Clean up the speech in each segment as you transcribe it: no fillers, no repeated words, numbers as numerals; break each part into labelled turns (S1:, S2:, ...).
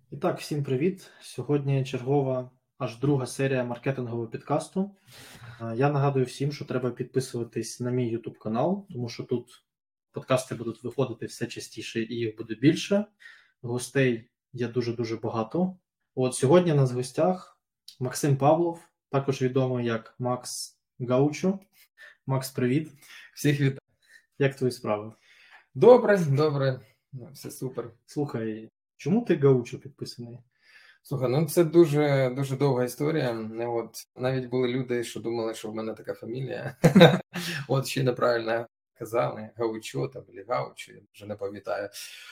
S1: І так, всім привіт! Сьогодні чергова аж друга серія маркетингового підкасту. Я нагадую всім, що треба підписуватись на мій YouTube канал, тому що тут подкасти будуть виходити все частіше і їх буде більше. Гостей є дуже-дуже багато. От сьогодні у нас в гостях Максим Павлов, також відомий як Макс Гаучо. Макс, привіт!
S2: Всіх вітаю.
S1: Як твої справи?
S2: Добре. Все супер.
S1: Слухай, чому ти Гаучо підписаний?
S2: Слухай, це дуже довга історія. Навіть були люди, що думали, що в мене така фамілія. Ще неправильно казали, Гаучо там, або Гаучо, я вже не пам'ятаю.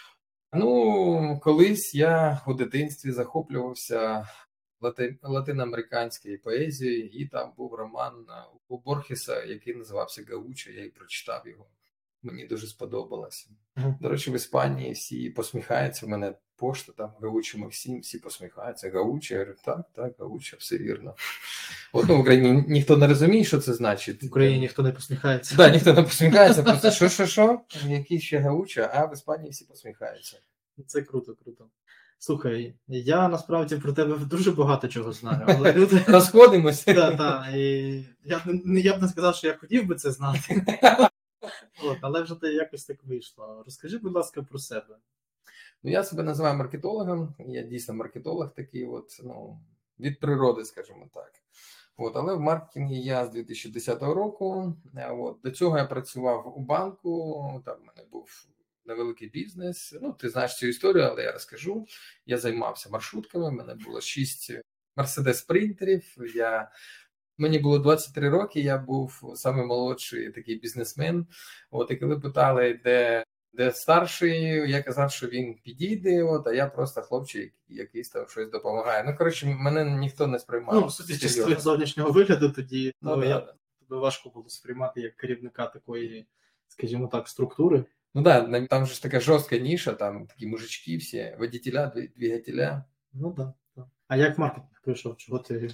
S2: Колись я у дитинстві захоплювався латиноамериканською поезією, і там був роман у Борхеса, який називався Гаучо, я і прочитав його. Мені дуже сподобалося. До речі, в Іспанії всі посміхаються, в мене пошта там Гаучо Максим, всі посміхаються, Гаучо, я говорю, так, Гаучо, все вірно. В Україні ніхто не розуміє, що це значить.
S1: В Україні ніхто не посміхається.
S2: Так, ніхто не посміхається, просто що? Який ще Гаучо, а в Іспанії всі посміхаються.
S1: Це круто. Слухай, я насправді про тебе дуже багато чого знаю, але люди...
S2: Розходимося.
S1: Так, і я б не сказав, що я хотів би це знати. Але вже якось так вийшло. Розкажи, будь ласка, про себе.
S2: Я себе називаю маркетологом, я дійсно маркетолог такий, від природи, скажімо так. Але в маркетингі я з 2010 року. До цього я працював у банку, там в мене був невеликий бізнес. Ти знаєш цю історію, але я розкажу. Я займався маршрутками, в мене було 6 Мерседес-спринтерів, мені було 23 роки, я був самий молодший такий бізнесмен. І коли питали, де старший, я казав, що він підійде, а я просто хлопчик, якийсь там щось допомагає. Мене ніхто не сприймав.
S1: Судячи з твого зовнішнього вигляду, тоді тебе важко було сприймати як керівника такої, скажімо так, структури.
S2: Там же така жорстка ніша, там такі мужички всі, водителя, двигателя.
S1: Так. А як маркетинг прийшов? Чого ти...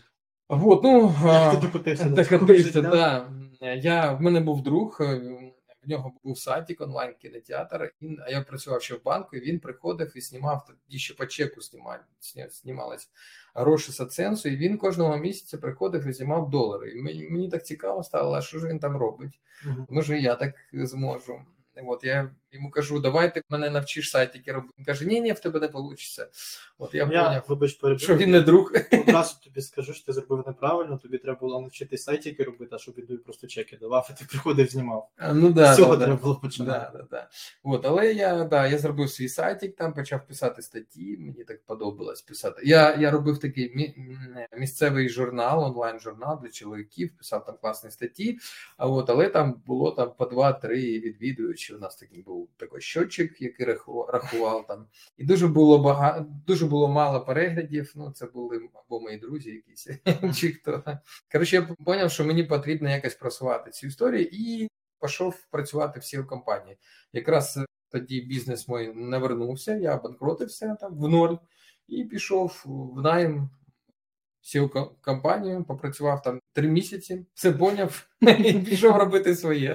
S2: Докотився, так. В мене був друг, в нього був сайтик, онлайн-кінотеатр, а я працював ще в банку, і він приходив і знімав, тоді ще по чеку знімались гроші з AdSense, і він кожного місяця приходив і знімав долари. І мені так цікаво стало, а що ж він там робить? Може, я так зможу. Я йому кажу, давай ти мене навчиш сайтики робити. Він каже, ні, в тебе не вийде. Я поняв, що він не друг.
S1: Одразу тобі скажу, що ти зробив неправильно, тобі треба було навчити сайтики робити, а щоб він тобі просто чеки давав, і ти приходив, знімав. З цього треба було починати.
S2: Але я зробив свій сайтик, там почав писати статті, мені так подобалось писати. Я робив такий місцевий журнал, онлайн-журнал для чоловіків, писав там класні статті, але там було по 2-3 відвідувачі. У нас був такий щотчик, який рахував там. І дуже було мало переглядів. Це були або мої друзі якісь, чи хто. Коротше, я зрозумів, що мені потрібно якось просувати цю історію, і пішов працювати в SEO-компанії. Якраз тоді бізнес мій не вернувся, я обанкротився там в ноль, і пішов в найм SEO-компанію, попрацював там 3 місяці, все поняв, і пішов робити своє.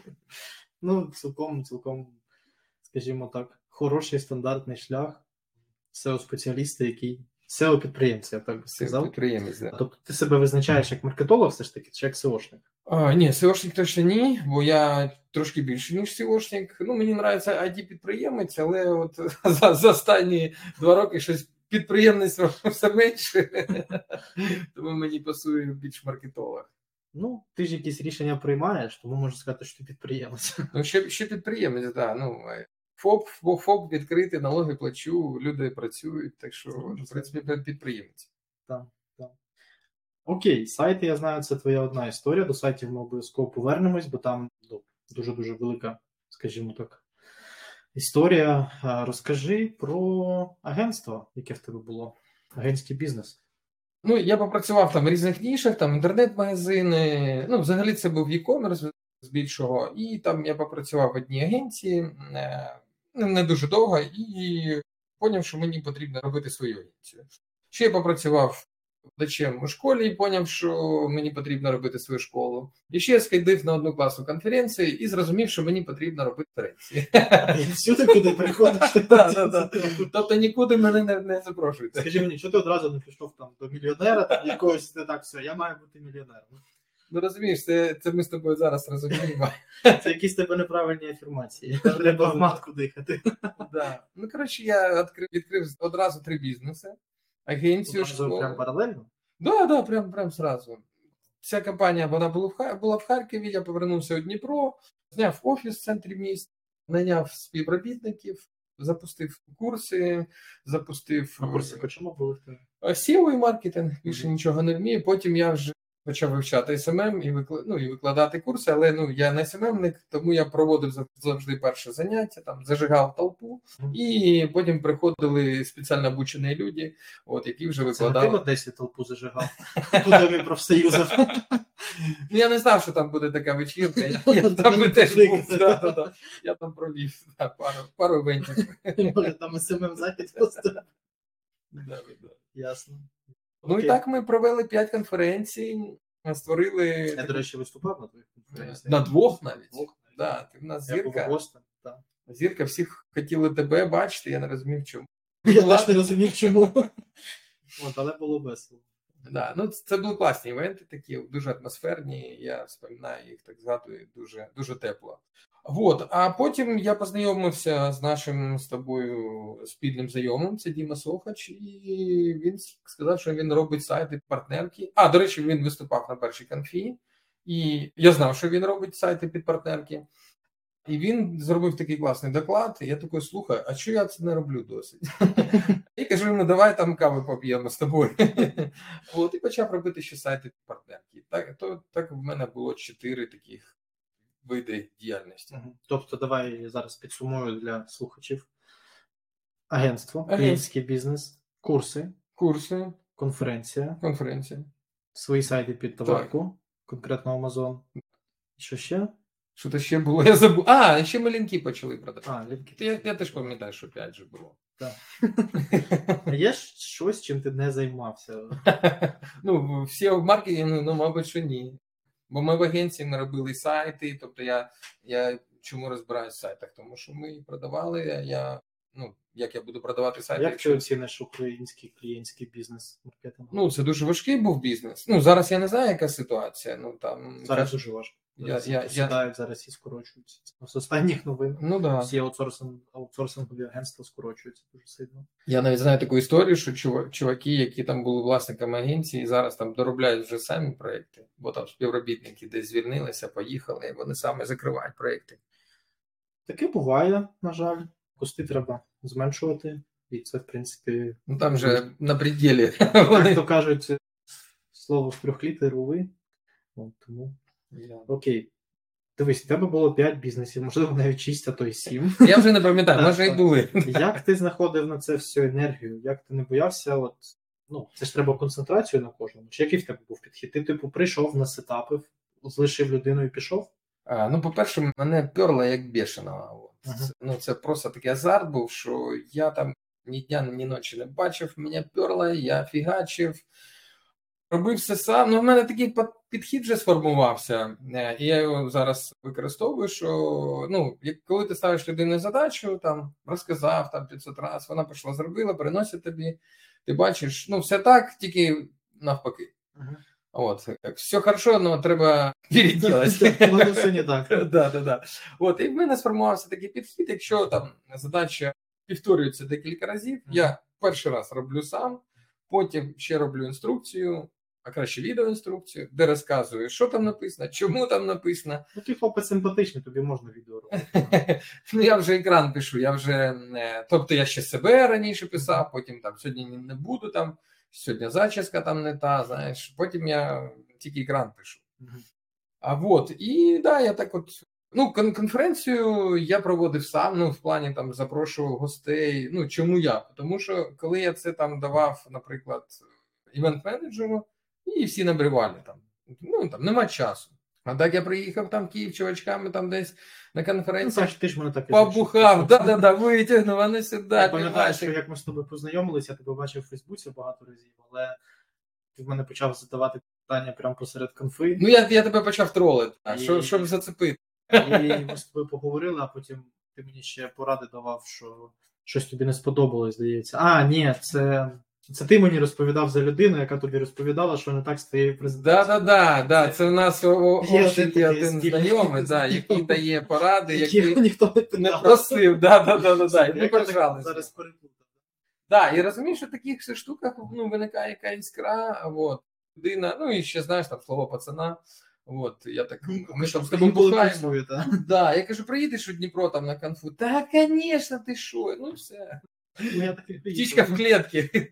S1: Цілком, скажімо так, хороший стандартний шлях SEO-спеціаліста, який SEO-підприємця, я так би сказав.
S2: SEO-підприємець, да.
S1: Тобто ти себе визначаєш як маркетолог все ж таки, чи як SEO-шник?
S2: Ні, SEO-шник точно ні, бо я трошки більше, ніж SEO-шник. Мені подобається IT-підприємець, але за останні 2 роки щось підприємництво все менше, тому мені пасує більш маркетолог.
S1: Ти ж якісь рішення приймаєш, тому можу сказати, що ти підприємець.
S2: Ще підприємець, так. ФОП відкритий, налоги плачу, люди працюють, так що, в принципі, підприємець.
S1: Так. Окей, сайти, я знаю, це твоя одна історія, до сайтів ми обов'язково повернемось, бо там дуже-дуже велика, скажімо так, історія. Розкажи про агентство, яке в тебе було, агентський бізнес.
S2: Я попрацював там в різних нішах, там інтернет-магазини, взагалі це був e-commerce збільшого, і там я попрацював в одній агенції, не дуже довго, і зрозумів, що мені потрібно робити свою агенцію. Ще я попрацював викладачем у школі і поняв, що мені потрібно робити свою школу. І ще сходив на одну класну конференцію і зрозумів, що мені потрібно робити конференції.
S1: І всюди, куди приходиш.
S2: Тобто нікуди мене не запрошують.
S1: Скажи мені, що ти одразу не пішов там до мільйонера, там якогось, ти так, все, я маю бути мільйонером.
S2: Ну розумієш, це ми з тобою зараз розуміємо.
S1: Це якісь тебе неправильні афірмації. Треба в матку дихати.
S2: Да. Ну, коротше, я відкрив одразу 3 бізнеси. Агенцію, школу.
S1: Прям паралельно?
S2: Да, прям сразу. Ця компанія, вона була в Харкові, я повернувся у Дніпро, зняв офіс в центрі міста, найняв співробітників, запустив курси, запустив...
S1: А курси по чому були?
S2: SEO і маркетинг, більше нічого не вмію. Потім я вже почав вивчати СММ і викладати курси, але я не СММник, тому я проводив завжди перше заняття, там зажигав толпу, і потім приходили спеціально обучені люди, які вже викладали.
S1: Це ти в Одесі толпу зажигав? Куди ми профсоюзів?
S2: Я не знав, що там буде така вечірка, я там теж був, я там провів пару івентів.
S1: Може там СММ захід просто? Ясно.
S2: Ну і так ми провели 5 конференцій, створили...
S1: Я, до речі, виступав на твоїх конференціях.
S2: На 2 навіть. Да, ти в нас зірка. Зірка, всі хотіли тебе бачити, я не розумів, чому.
S1: Я теж не розумів, чому. Але було весело.
S2: Да, ну це були класні івенти такі, дуже атмосферні, я вспоминаю їх, так згадую, дуже, дуже тепло. А потім я познайомився з нашим з тобою спільним знайомим, це Діма Сохач, і він сказав, що він робить сайти партнерки. До речі, він виступав на першій конфі, і я знав, що він робить сайти під партнерки. І він зробив такий класний доклад, і я такий, слухай, а чого я це не роблю досить? І кажу йому, давай там кави поп'ємо з тобою. І почав робити ще сайти під партнерки. Так в мене було 4 таких види діяльності.
S1: Тобто, давай зараз підсумую для слухачів. Агентство, клієнтський бізнес, курси, конференція, свої сайти під товарку, конкретно Amazon. Що ще?
S2: Що то ще було? Я забув. Ще ми лінки почали продавати.
S1: Лінки.
S2: Я теж пам'ятаю, що 5 же було.
S1: Так. Є щось, чим ти не займався?
S2: Всі маркетингу, мабуть, що ні. Бо ми в агенції ми робили сайти, тобто я чому розбираюсь в сайтах? Тому що ми продавали, як я буду продавати сайти.
S1: Як ти оціниш український клієнтський бізнес-маркетинг?
S2: Це дуже важкий був бізнес. Зараз я не знаю, яка ситуація.
S1: Зараз дуже важко. Сідають, зараз і скорочуються. З останніх новин всі аутсорсингові агентства скорочуються дуже сильно.
S2: Я навіть знаю таку історію, що чуваки, які там були власниками агенції, зараз там доробляють вже самі проєкти, бо там співробітники десь звільнилися, поїхали, і вони саме закривають проєкти.
S1: Таке буває, на жаль. Кости треба зменшувати, і це, в принципі...
S2: Там же на пределі.
S1: Як то кажуть, слово в 3-літеровий. Тому... Окей. Дивись, у тебе було 5 бізнесів, можливо, навіть 6, а то й 7.
S2: Я вже не пам'ятаю, може і були.
S1: Як ти знаходив на це всю енергію? Як ти не боявся? Це ж треба концентрацію на кожному. Чи який в тебе був підхід? Ти, прийшов на сетапи, залишив людину і пішов?
S2: По-перше, мене перло як бешеного. Це просто такий азарт був, що я там ні дня, ні ночі не бачив, мене перло, я фігачив. Робив все сам. В мене такий підхід вже сформувався. І я його зараз використовую, що коли ти ставиш людину задачу, там розказав 500 разів, вона пішла, зробила, приносить тобі, ти бачиш, все так, тільки навпаки. Все хорошо, але треба переділати.
S1: Воно все не так.
S2: Да. І в мене сформувався такий підхід, якщо там задача повторюється декілька разів, я перший раз роблю сам, потім ще роблю інструкцію, а краще відеоінструкцію, де розказую, що там написано, чому там написано.
S1: Ти хлопець симпатичний, тобі можна відео робити.
S2: Я вже екран пишу, тобто я ще себе раніше писав, потім сьогодні не буду, сьогодні зачіска там не та, знаєш, потім я тільки екран пишу. Я так конференцію я проводив сам, в плані запрошував гостей. Чому я? Тому що коли я це давав, наприклад, івент-менеджеру, і всі набривали нема часу. А так я приїхав Київ чувачками десь на конференції,
S1: ти ж мене так і
S2: побухав, витягнув, вони сюди.
S1: Я пам'ятаю, що як ми з тобою познайомилися, я тебе бачив у Фейсбуці багато разів, але ти в мене почав задавати питання прямо посеред конфи.
S2: Ну, я тебе почав тролити,
S1: І-
S2: щоб зацепити.
S1: І ми з тобою поговорили, а потім ти мені ще поради давав, що щось тобі не сподобалось, здається. А, ні, це ти мені розповідав за людину, яка тобі розповідала, що не так з твоєю презентацією.
S2: Да. Це в нас
S1: Є
S2: общий
S1: такий
S2: один
S1: спільний.
S2: знайомий, який дає поради,
S1: Які
S2: який
S1: ніхто не
S2: не
S1: питав.
S2: просив. Да. І ми
S1: Я
S2: поржалися.
S1: зараз переплутав.
S2: Да, і розумієш, що в таких все штуках виникає яка іскра, людина, ну і ще знаєш там слово пацана. Я так, ми там з тобою бухаємо. Да, я кажу, приїдеш у Дніпро там на конфу. Та, звісно, ти що? Ну все. Птічка в клітці.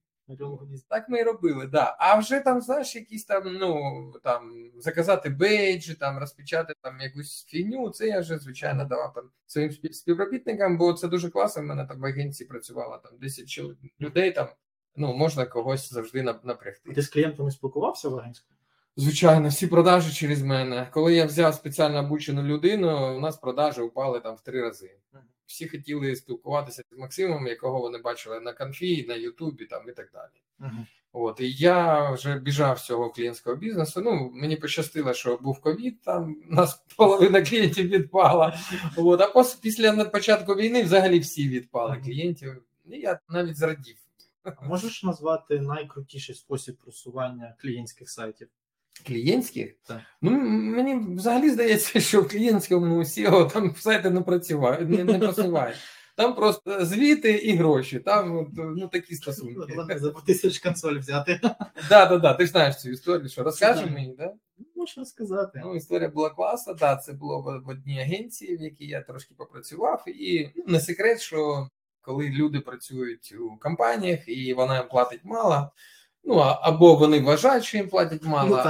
S2: Так ми і робили, да. А вже там, знаєш, якісь там, заказати бейджі, там, розпечатати там якусь фігню, це я вже, звичайно, давав там своїм співробітникам, бо це дуже класно, в мене там в агенції працювало там 10 людей, там, можна когось завжди напрягти.
S1: Ти з клієнтами спілкувався в агентстві?
S2: Звичайно, всі продажі через мене. Коли я взяв спеціально обучену людину, у нас продажі упали там в 3 рази. Всі хотіли спілкуватися з Максимом, якого вони бачили на конфі, на Ютубі там і так далі. І я вже біжав з цього клієнтського бізнесу. Мені пощастило, що був ковід, там у нас половина клієнтів відпала. А після початку війни взагалі всі відпали клієнтів. І я навіть зрадів.
S1: А можеш назвати найкрутіший спосіб просування клієнтських сайтів?
S2: Клієнтських?
S1: Так.
S2: Мені взагалі здається, що в клієнтському SEO там сайти не просувають. Там просто звіти і гроші, там такі стосунки.
S1: Головне, за 1000 консоль взяти.
S2: Да, ти ж знаєш цю історію, що розкажемо мені, да?
S1: Можеш розказати.
S2: Історія була класна, да, це було в одній агенції, в якій я трошки попрацював, і не секрет, що коли люди працюють у компаніях і вона їм платить мало, або вони вважають, що їм платять мало,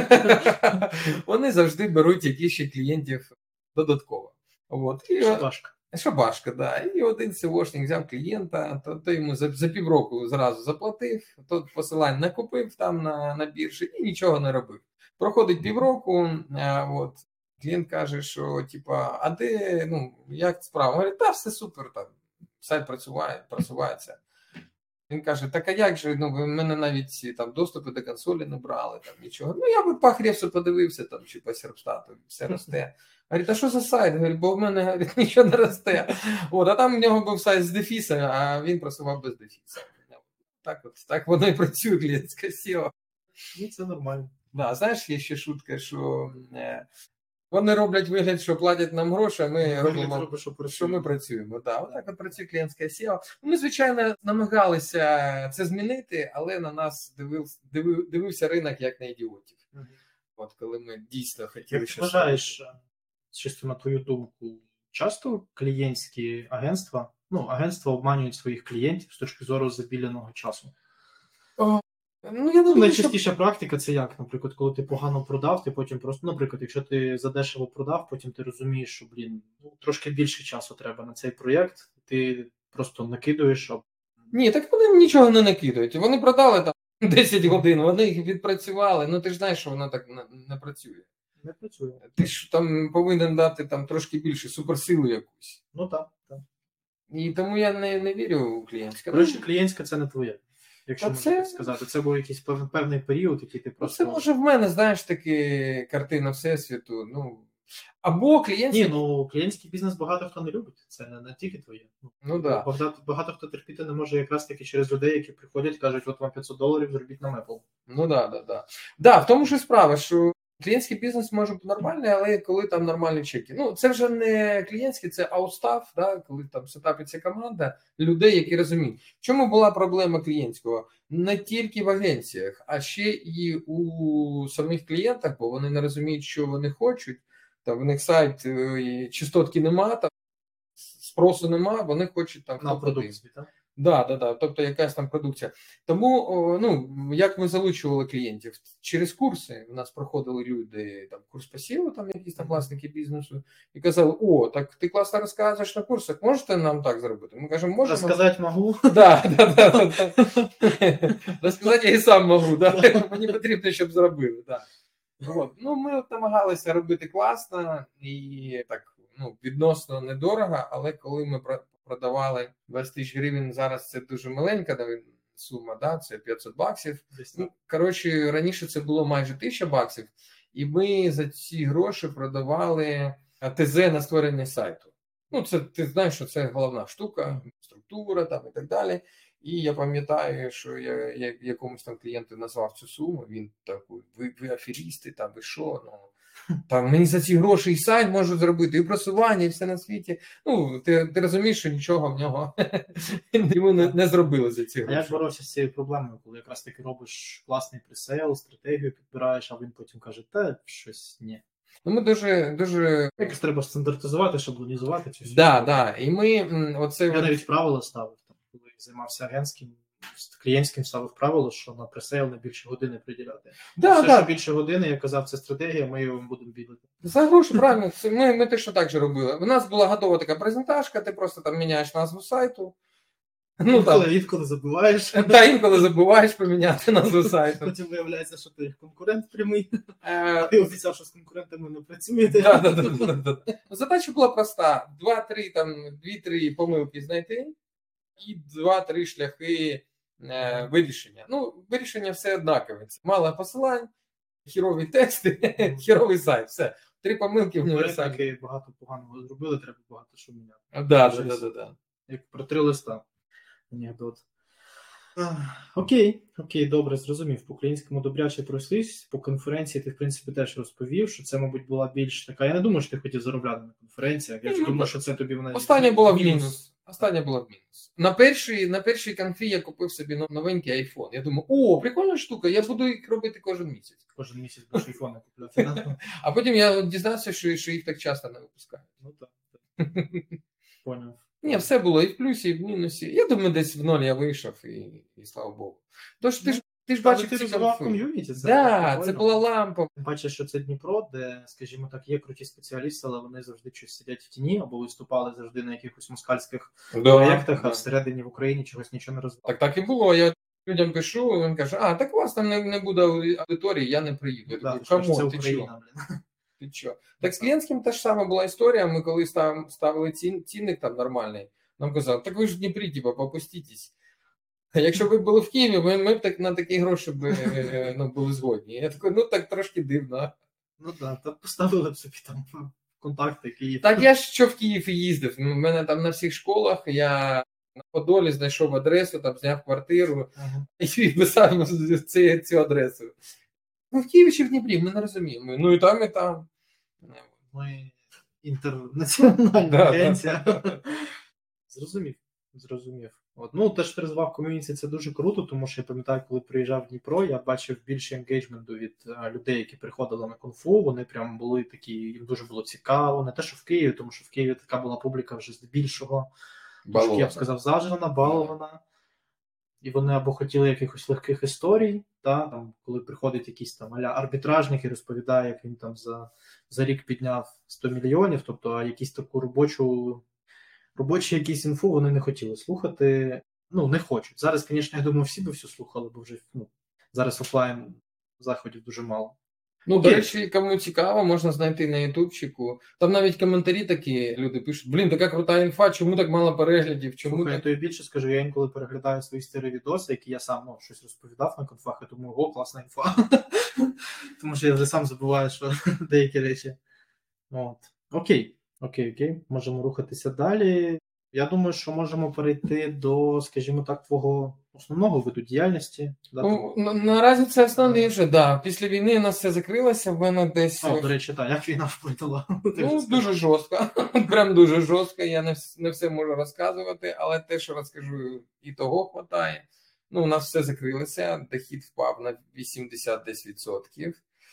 S2: вони завжди беруть якісь ще клієнтів додатково. Шабашка, да. І один SEOшник взяв клієнта, то йому за півроку зразу заплатив, тот посилань накупив там на біржі і нічого не робив. Проходить півроку, клієнт каже, що а де, як справа? Говорить, та все супер, там сайт просувається. Він каже, так а як же, ви в мене навіть там доступи до консолі не брали, там нічого. Я би по Хревсу подивився, там, чи по Серпстату, все росте. Говорить, а що за сайт? Говорить, бо в мене нічого не росте. А там в нього був сайт з дефісом, а він просував без дефіса. Так воно і працює клієнтське SEO.
S1: Це нормально.
S2: Да, знаєш, є ще шутка, що вони роблять вигляд, що платять нам гроші, а ми робимо, що ми працюємо. Да, отак працює клієнтське SEO. Ми, звичайно, намагалися це змінити, але на нас дивився ринок як на ідіотів. Коли ми дійсно хотіли...
S1: Як ти вважаєш, чисто на твою думку, часто клієнтські агентства обманюють своїх клієнтів з точки зору забіленого часу?
S2: Я думаю,
S1: найчастіша практика це як? Наприклад, коли ти погано продав, ти потім просто, наприклад, якщо ти задешево продав, потім ти розумієш, що, трошки більше часу треба на цей проєкт, ти просто накидуєш.
S2: Ні, так вони нічого не накидають. Вони продали там 10 годин, вони їх відпрацювали, ти ж знаєш, що воно так не працює.
S1: Не працює.
S2: Ти ж там повинен дати там трошки більше суперсилу якусь.
S1: Так.
S2: І тому я не вірю у клієнтське.
S1: Коротше, клієнтська це не твоє. Якщо можна так сказати, це був якийсь певний період, який ти просто...
S2: Це може в мене, знаєш, таки картина всесвіту, або клієнтський...
S1: клієнтський бізнес багато хто не любить, це не тільки твоє.
S2: Да.
S1: Багато хто терпіти не може якраз таки через людей, які приходять, кажуть, от вам $500, зробіть нам Apple.
S2: Да. Да, в тому ж і справа, що клієнтський бізнес може бути нормальний, але коли там нормальні чеки. Це вже не клієнтський, це аутстаф, да, коли там сетапиться команда людей, які розуміють. Чому була проблема клієнтського? Не тільки в агенціях, а ще і у самих клієнтах, бо вони не розуміють, що вони хочуть. Там в них сайт, частотки нема, там спросу нема, вони хочуть там
S1: на продукції, так?
S2: Да. Тобто якась там продукція. Тому, як ми залучували клієнтів? Через курси. У нас проходили люди, там, курс по SEO, там якісь там власники бізнесу, і казали, так ти класно розказуєш на курсах, можете нам так зробити? Ми кажемо, можемо.
S1: Розказати можу.
S2: Да. Розказати я і сам можу, да. Мені потрібно, щоб зробили, да. Ми намагалися робити класно і так, відносно недорого, але коли ми продавали 20 тисяч гривень, зараз це дуже маленька сума, да, це $500.
S1: Десь
S2: Ну,
S1: так.
S2: коротше, раніше це було майже $1000, і ми за ці гроші продавали ТЗ на створення сайту. Ну, це ти знаєш, що це головна штука, структура там і так далі. І я пам'ятаю, що я якомусь там клієнту назвав цю суму, він такий, ви аферісти, там, ви що, ну, там мені за ці гроші і сайт можуть зробити, і просування, і все на світі. Ну, ти розумієш, що нічого в нього йому не зробили за ці
S1: А
S2: гроші.
S1: як боровся з цією проблемою, коли якраз таки робиш класний пресейл, стратегію підбираєш, а він потім каже, та щось ні.
S2: Ну, ми дуже...
S1: Якось треба стандартизувати, шаблонізувати цю всю.
S2: Да. І ми оце...
S1: Я навіть правила ставив, там, коли займався агентським, клієнтським ставив правило, що на пресейл не більше години приділяти. Все, що більше години, я казав, це стратегія, ми його будемо бідати.
S2: За гроші, правильно. Ми те, що так же робили. У нас була готова така презентажка, ти просто там міняєш назву сайту. Ну,
S1: інколи забуваєш.
S2: Та інколи забуваєш поміняти назву сайту.
S1: Потім виявляється, що ти конкурент прямий. Ти обіцяв, що з конкурентами не працюєте.
S2: Да. Задача була проста. 2-3 помилки знайти і 2-3 шляхи вирішення. Ну, вирішення все однакове. Мало посилань, хірові тексти, хіровий сайт. Все. 3 помилки в універсалі.
S1: Таки багато поганого зробили, треба багато що міняти.
S2: Да.
S1: Як про 3 листа. Анекдот. Окей, добре, зрозумів. По українському добряче пройшлись. По конференції ти, в принципі, теж розповів, що це, мабуть, була більш така... Я не думаю, що ти хотів заробляти на конференціях. Я ж думаю, що це тобі вона...
S2: Остання була в мінус. На першій конфі я купив собі новенький айфон. Я думаю, прикольна штука, я буду їх робити кожен місяць.
S1: Кожен місяць будеш айфони купляти.
S2: А потім я дізнався, що їх так часто не випускають.
S1: Ну так. Поняв.
S2: Ні, все було і в плюсі, і в мінусі. Я думаю, десь в 0 я вийшов, і слава Богу. Тож ти ж бачив
S1: ти
S2: ці
S1: розвивав
S2: конфи.
S1: ком'юніті.
S2: Це була лампа.
S1: Бачиш, що це Дніпро, де, скажімо так, є круті спеціалісти, але вони завжди щось сидять в тіні або виступали завжди на якихось москальських проєктах, а всередині в Україні чогось нічого не розвивали.
S2: Так і було. Я людям пишу, він каже, так у вас там не буде аудиторії, я не приїду.
S1: Це Україна, блін.
S2: Ти що? Так з клієнтським теж саме була історія. Ми коли ставили цінник там нормальний, нам казали, так ви ж в Дніпрі, типа, попустітесь. Якщо ви були в Києві, ми б так на такі гроші були згодні. Я такий, так трошки дивно.
S1: Ну так, поставили б собі там контакти Київ.
S2: Так я ж що в Київ і їздив. У мене там на всіх школах, я на Подолі знайшов адресу, там зняв квартиру і писав цю адресу. В Києві чи в Дніпрі, ми не розуміємо. Ну і там.
S1: Ми інтернаціональна агенція. Зрозумів. Те, що ти розвивав ком'юніті, це дуже круто, тому що я пам'ятаю, коли приїжджав в Дніпро, я бачив більше енгейджменту від людей, які приходили на конфу, вони прям були такі, їм дуже було цікаво, не те, що в Києві, тому що в Києві така була публіка вже здебільшого, я б сказав, зажрана, балована, і вони або хотіли якихось легких історій, там, коли приходить якийсь там а-ля арбітражник і розповідає, як він там за рік підняв 100 мільйонів, тобто якісь таку робочі якісь інфу вони не хотіли слухати, не хочуть. Зараз, звісно, я думаю, всі би все слухали, бо вже зараз офлайн заходів дуже мало.
S2: До речі, кому цікаво, можна знайти на ютубчику. Там навіть коментарі такі люди пишуть, така крута інфа, чому так мало переглядів?
S1: Я тобі більше скажу, я інколи переглядаю свої старі відоси, які я сам щось розповідав на конфах, і думаю, класна інфа. Тому що я вже сам забуваю, що деякі речі. Окей, можемо рухатися далі. Я думаю, що можемо перейти до, скажімо так, твого основного виду діяльності.
S2: Наразі це основний вже, Після війни у нас все закрилося, в мене десь...
S1: До речі, як війна вплинула?
S2: Дуже жорстко. Прям дуже жорстко. Я не все можу розказувати, але те, що розкажу, і того хватає. У нас все закрилося, дохід впав на 80%.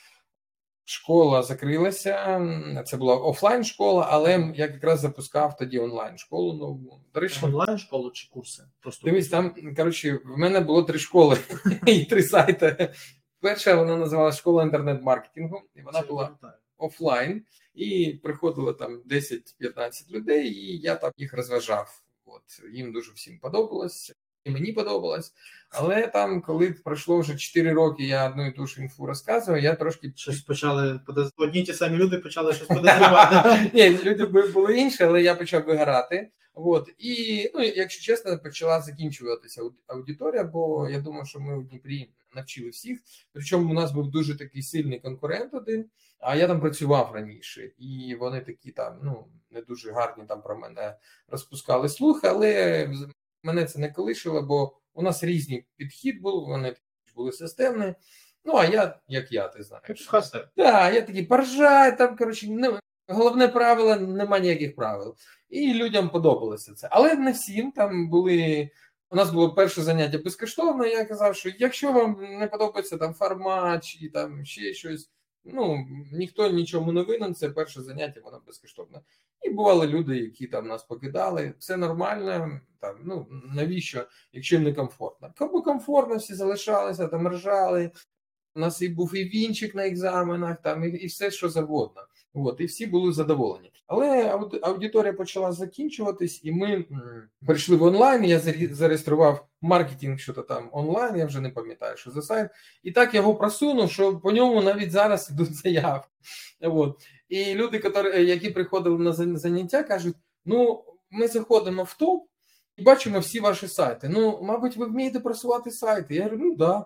S2: Школа закрилася, це була офлайн-школа, але я якраз запускав тоді онлайн-школу нову.
S1: Онлайн-школу чи курси?
S2: Дивись, там, в мене було 3 школи і 3 сайти. Перша, вона називалася школа інтернет-маркетингу, і вона була офлайн, і приходило там 10-15 людей, і я там їх розважав. Їм дуже всім подобалось. І мені подобалось, але там, коли пройшло вже 4 роки, я одну і ту ж інфу розказував, я трошки...
S1: Щось почали, одні ті самі люди почали щось подозрівати.
S2: Ні, люди були інші, але я почав вигорати. От. І, ну, якщо чесно, почала закінчуватися аудиторія, бо я думав, що ми у Дніпрі навчили всіх. Причому у нас був дуже такий сильний конкурент один, а я там працював раніше. І вони такі там, ну, не дуже гарні там про мене розпускали слухи, але мене це не колишило, бо у нас різний підхід був, вони були системні. Ну, а я, як я, ти знаєш. Так, я такий поржай, там, коротше, головне правило, нема ніяких правил. І людям подобалося це. Але не всім там були. У нас було перше заняття безкоштовне. Я казав, що якщо вам не подобається там формат чи там ще щось, ну ніхто нічому не винен, це перше заняття, воно безкоштовне. І бували люди, які там нас покидали. Все нормально. Там, ну навіщо, якщо їм не комфортно? Кому комфортно, всі залишалися, там ржали. У нас і був і вінчик на екзаменах, там і все, що завгодно. От, і всі були задоволені. Але аудиторія почала закінчуватись, і ми перейшли в онлайн. Я зареєстрував маркетинг, що то там онлайн, я вже не пам'ятаю, що за сайт. І так його просунув, що по ньому навіть зараз ідуть заявки. От. І люди, які приходили на заняття, кажуть, ну, ми заходимо в топ, і бачимо всі ваші сайти. Ну, мабуть, ви вмієте просувати сайти. Я говорю, ну, да.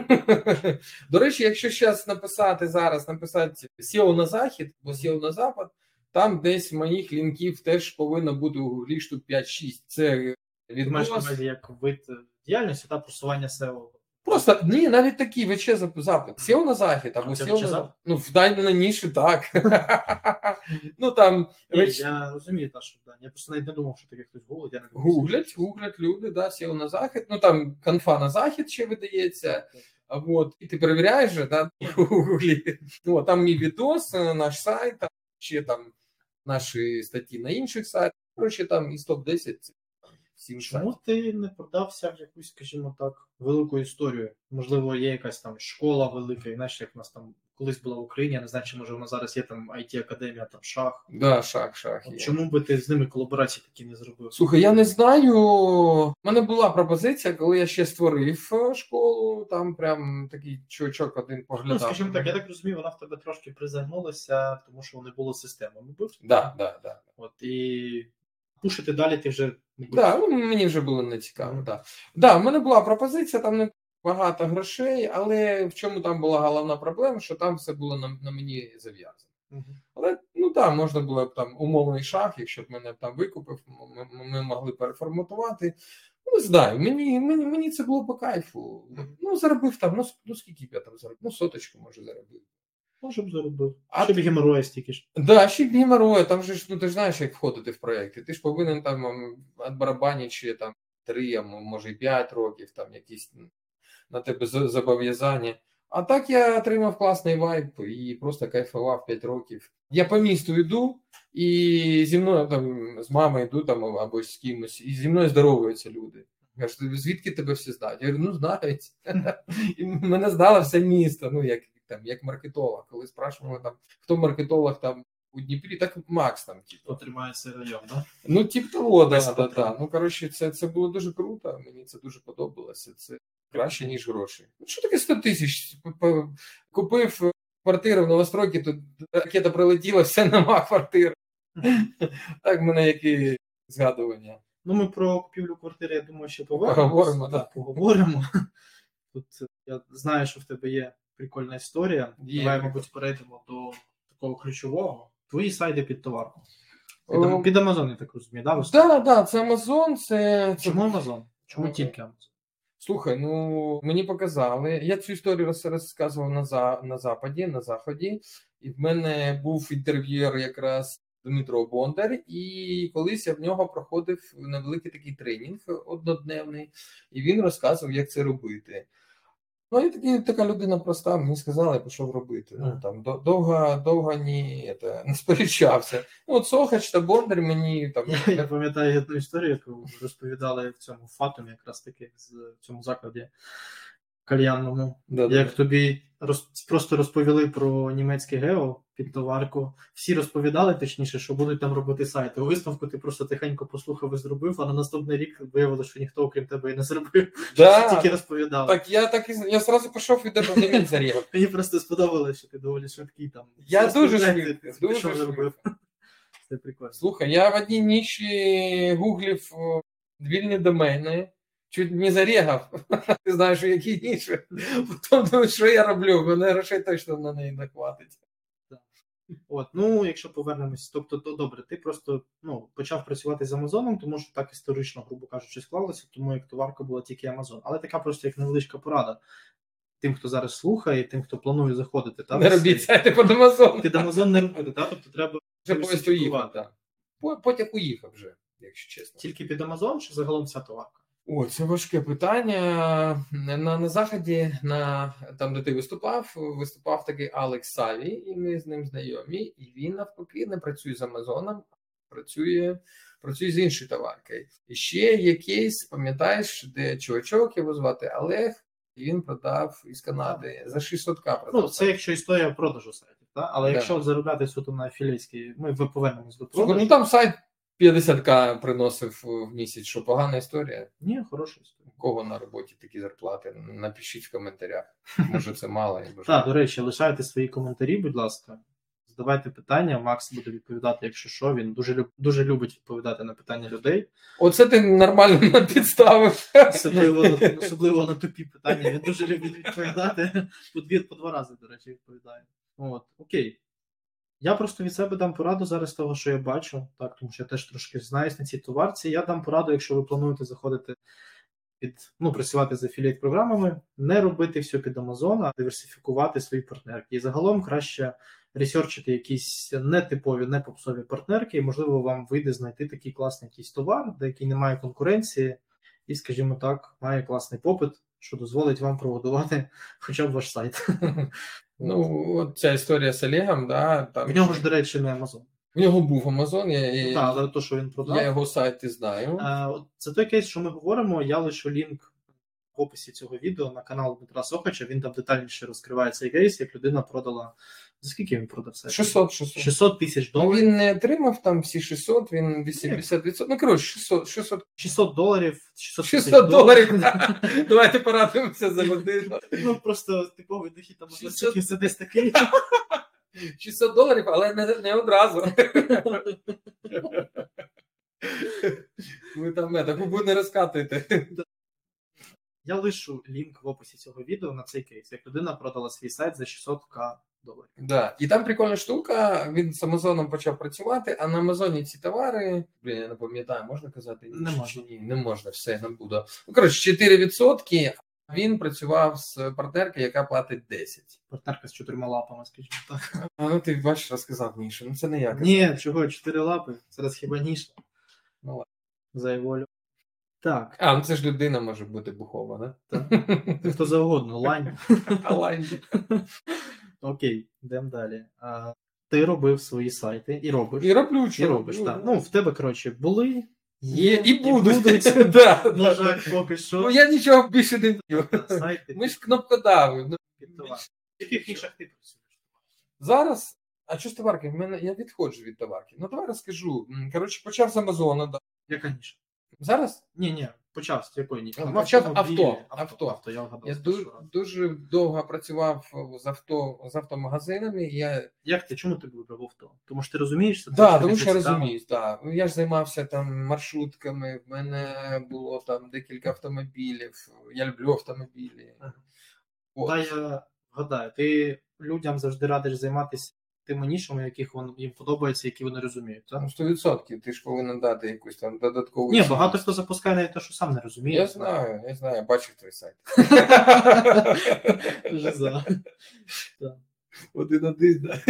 S2: До речі, якщо зараз написати SEO на захід, або SEO на запад, там десь моїх лінків теж повинно бути у Гуглі штук 5-6. Це
S1: віднос. Як вид діяльності та просування SEO.
S2: Просто, ні, навіть такий запит. SEO на захід, або SEO на запад. Ну, в даній ніші, так. Ну, там...
S1: Я розумію, що я просто навіть не думав, що таке хтось
S2: гуглить. Гуглять люди, да, SEO на захід. Ну, там конфа на захід ще видається. Вот. І ти перевіряєш же, да, у Гуглі. Ну, там мій відос, наш сайт, там, ще там наші статті на інших сайтах. Коротше, там із топ-10.
S1: Чому ти не подався в якусь, скажімо так, велику історію? Можливо, є якась там школа велика, і знаєш, як в нас там колись була в Україні, я не знаю, чи може вона зараз є там IT-академія, там шах.
S2: Да, шах.
S1: Чому би ти з ними колаборації такі не зробив?
S2: Слухай, я не знаю. У мене була пропозиція, коли я ще створив школу, там прям такий чувачок один поглядав.
S1: Ну, скажімо так, я так розумію, вона в тебе трошки призагнулася, тому що вони були системами.
S2: Да.
S1: От, і пушити далі ти вже...
S2: Да, ну, мені вже було не цікаво, так. Да, в мене була пропозиція, там не багато грошей, але в чому там була головна проблема, що там все було на мені зав'язано. Але, ну так, можна було б там умовний шаг, якщо б мене там викупив, ми могли переформатувати. Ну, не знаю, мені це було по кайфу. Ну, заробив там, ну скільки б я там заробив? Ну, 100 може заробив.
S1: Може б заробив. Ще б геморроя стільки ж.
S2: Да, ще б геморроя. Там же ж, ну ти ж знаєш, як входити в проєкти. Ти ж повинен там відбарабанити ще там 3, а може і 5 років, там якісь на тебе зобов'язання. А так я отримав класний вайб і просто кайфував 5 років. Я по місту йду, і зі мною там з мамою йду там або з кимось, і зі мною здоровуються люди. Кажуть, звідки тебе всі знають? Я говорю, ну знають. І мене знало все місто, ну як маркетолог. Коли спрашували там, хто маркетолог там у Дніпрі, так Макс там.
S1: Хто тримає цей район, да?
S2: Ну, того, да. Ну, коротше, це було дуже круто, мені це дуже подобалося. Це краще, ніж гроші. Що таке 100 тисяч? Купив квартиру в новостройці, тут ракета прилетіла, все, нема квартири. Так в мене які згадування.
S1: Ну, ми про купівлю квартири, я думаю, ще
S2: поговоримо.
S1: Тут я знаю, що в тебе є прикольна історія. Давай, мабуть, перейдемо до такого ключового. Твої сайти під товарку. Під Amazon, я так розумію, да?
S2: Да, це Amazon, це...
S1: Чому Amazon? Чому тільки Amazon?
S2: Слухай, ну, мені показали. Я цю історію розказував на Заході. І в мене був інтерв'юер якраз Дмитро Бондар, і колись я в нього проходив невеликий такий тренінг однодневний, і він розказував, як це робити. Ну, і така людина проста, мені сказала, я пішов робити. Ну, там, довго не сперечався. Ну, от Сохач та Бондар мені там...
S1: Я пам'ятаю одну історію, яку розповідали в цьому Фатумі, якраз таки, в цьому закладі кальянному. Як тобі просто розповіли про німецьке гео під товарку. Всі розповідали, точніше, що будуть там робити сайти. У висновку ти просто тихенько послухав і зробив, а на наступний рік виявилося, що ніхто, окрім тебе, і не зробив. Тільки розповідали.
S2: Так, я одразу пішов від тебе зарігав.
S1: Мені просто сподобалося, що ти доволі швидкий там.
S2: Я дуже швидкий.
S1: Зробив. Це прикольно.
S2: Слухай, я в одній ніші гуглів вільні домени, чуть не зарегав. Ти знаєш, у якій ніші. Потім думаю, що я роблю, мене грошей точно на неї не хватить.
S1: От, ну, якщо повернемось, тобто, то добре, ти просто почав працювати з Амазоном, тому що так історично, грубо кажучи, склалося, тому як товарка була тільки Амазон. Але така просто як невеличка порада тим, хто зараз слухає, тим, хто планує заходити.
S2: Не робіть сайти під Амазон.
S1: Під Амазон не робити, тобто треба
S2: вже поїзд уїхав, так. Потяг уїхав вже, якщо чесно.
S1: Тільки під Амазон чи загалом вся товарка?
S2: О, це важке питання. На заході, там, де ти виступав такий Алекс Саві, і ми з ним знайомі, і він навпаки не працює з Амазоном, працює з іншою товаркою. І ще є кейс, пам'ятаєш, де чувачок, його звати Олег, і він продав із Канади за 600к.
S1: Ну, це якщо історія продажу сайтів, так? Але якщо заробляти суто на афілійській, ми повернемось до продажу.
S2: Ну там сайт 50к приносив в місяць, що погана історія?
S1: Ні, хороша історія.
S2: У кого на роботі такі зарплати? Напишіть в коментарях. Може це мало.
S1: Так, до речі, лишайте свої коментарі, будь ласка. Задавайте питання, Макс буде відповідати, якщо що. Він дуже любить відповідати на питання людей.
S2: Оце ти нормально підставив.
S1: Особливо на тупі питання. Він дуже любить відповідати. По 2 рази, до речі, відповідає. От, окей. Я просто від себе дам пораду зараз того, що я бачу, так, тому що я теж трошки знаюсь на цій товарці. Я дам пораду, якщо ви плануєте заходити працювати з афілієт-програмами, не робити все під Amazon, а диверсифікувати свої партнерки. І загалом краще ресерчити якісь нетипові, не попсові партнерки, і, можливо, вам вийде знайти такий класний якийсь товар, де який не має конкуренції, і, скажімо так, має класний попит, що дозволить вам прогодувати хоча б ваш сайт.
S2: Ну, от ця історія з Олегом, да, там...
S1: В нього ж, до речі, не Amazon.
S2: В нього був Amazon,
S1: але то, що він продав.
S2: Я його сайти знаю.
S1: Це той кейс, що ми говоримо, я лишу лінк в описі цього відео на канал Дмитра Сохача, він там детальніше розкриває цей кейс, як людина продала. За скільки він продав сайт? 600 тисяч доларів.
S2: Він не отримав там всі 600, він 80%. Ну, коротше,
S1: 600 доларів.
S2: 600 доларів. Давайте порадуємося за годину.
S1: Ну, просто типовий дохід там це десь такий.
S2: 600 доларів, але не одразу. Ви там губу не розкатуєте.
S1: Я лишу лінк в описі цього відео на цей кейс, як людина продала свій сайт за 600к доларів.
S2: Да. І там прикольна штука, він з Амазоном почав працювати, а на Амазоні ці товари, я не пам'ятаю, можна казати?
S1: Не можна.
S2: Ні, не можна, все, не буду. Ну, коротше, 4%, він працював з партнеркою, яка платить 10.
S1: Партнерка з 4 лапами, скажімо так.
S2: Ну, ти, бачиш, розказав Нішу, ну це не я.
S1: Ні, чого, 4 лапи? Зараз хіба Ніша.
S2: Ну, ладно.
S1: За волю. Так.
S2: Ну це ж людина може бути бухова, да?
S1: Так. Хто завгодно, лань.
S2: Лань.
S1: Окей, йдемо далі. Ти робив свої сайти і робиш.
S2: І роблю,
S1: і робиш, так. Ну, в тебе, коротше, були, є
S2: і будуть.
S1: Да. На жаль, поки що.
S2: Ну, я нічого більше не вмію. Ми ж кнопкодави.
S1: Яких інших ти працюєш?
S2: Зараз, а що з товарки? Я відходжу від товарки. Ну, давай розкажу. Коротше, почав з Амазона. Да.
S1: Яка ніша?
S2: Зараз?
S1: Ні, почав з якої ніші?
S2: Почав авто.
S1: Я вгадав.
S2: Я дуже довго працював з автомагазинами.
S1: Чому ти вибрав авто? Тому що ти розумієшся?
S2: Так, тому що я розумію. Я ж займався там маршрутками, в мене було там декілька автомобілів, я люблю автомобілі.
S1: Я гадаю, ти людям завжди радиш займатися тими нішами, яких їм подобається, які вони розуміють. Так?
S2: 100%. Ти ж повинен дати якусь там додаткову...
S1: Ні, багато хто запускає навіть те, що сам не розуміє.
S2: Я знаю, бачив твій сайт.
S1: Вже за.
S2: Один-один, так.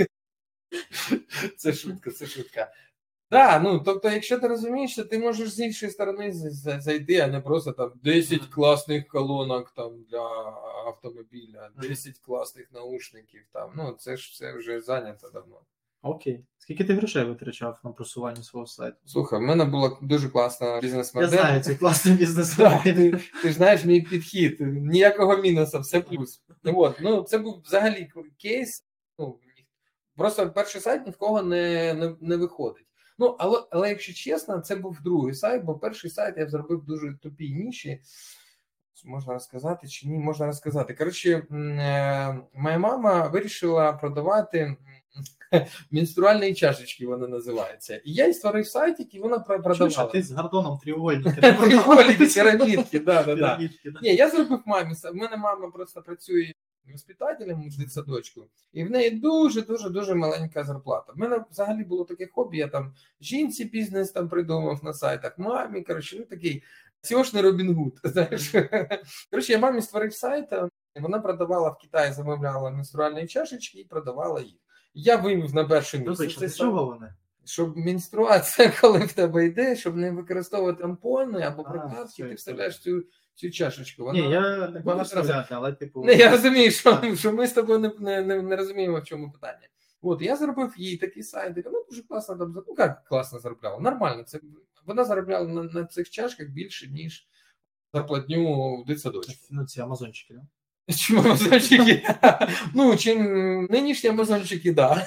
S2: Це шутка. Так, ну, тобто, якщо ти розумієш, що ти можеш з іншої сторони зайти, а не просто там 10 класних колонок там для автомобіля, 10 класних наушників там, ну, це ж все вже зайнято давно.
S1: Окей. Скільки ти грошей витрачав на просування свого сайту?
S2: Слухай, в мене була дуже класна бізнес-модель.
S1: Я знаю, це класний бізнес-модель.
S2: Ти ж знаєш мій підхід, ніякого мінуса, все плюс. Ну, це був взагалі кейс, ну, просто перший сайт ні в кого не виходить. Ну, але якщо чесно, це був другий сайт, бо перший сайт я зробив дуже тупій ніші. Можна розказати чи ні? Можна розказати. Коротше, моя мама вирішила продавати Менструальні чашечки вона називається. І я і створив сайтик, і вона продавала.
S1: Чуєш, а ти з Гордоном треугольники.
S2: Треугольники, пірамідки, да.
S1: Пірамідки, да.
S2: Ні, я зробив мамі. В мене мама просто працює воспитателем в дитсадочку, і в неї дуже маленька зарплата. В мене взагалі було таке хобі, я там жінці бізнес там придумав на сайтах, мамі, коротше, ну такий SEO-шний Робін Гуд, знаєш. Коротше, я мамі створив сайт, вона продавала в Китаї, замовляла менструальні чашечки і продавала їх. Я вивів на перше місце.
S1: До чого вони?
S2: Щоб менструація, коли в тебе йде, щоб не використовувати тампони або прокладки, ти вставляєш цю чашечку. Вона...
S1: Ні, я не буду вставляти, але типу...
S2: Не, я розумію, що ми з тобою не розуміємо, в чому питання. От, я зробив їй такий сайт, вона дуже класно там, ну як класно заробляла, нормально. Це, вона заробляла на цих чашках більше, ніж зарплатню в дитсадочку.
S1: Ну, ці амазончики, да?
S2: Чому амазончики? Ну, чим нинішні амазончики, да.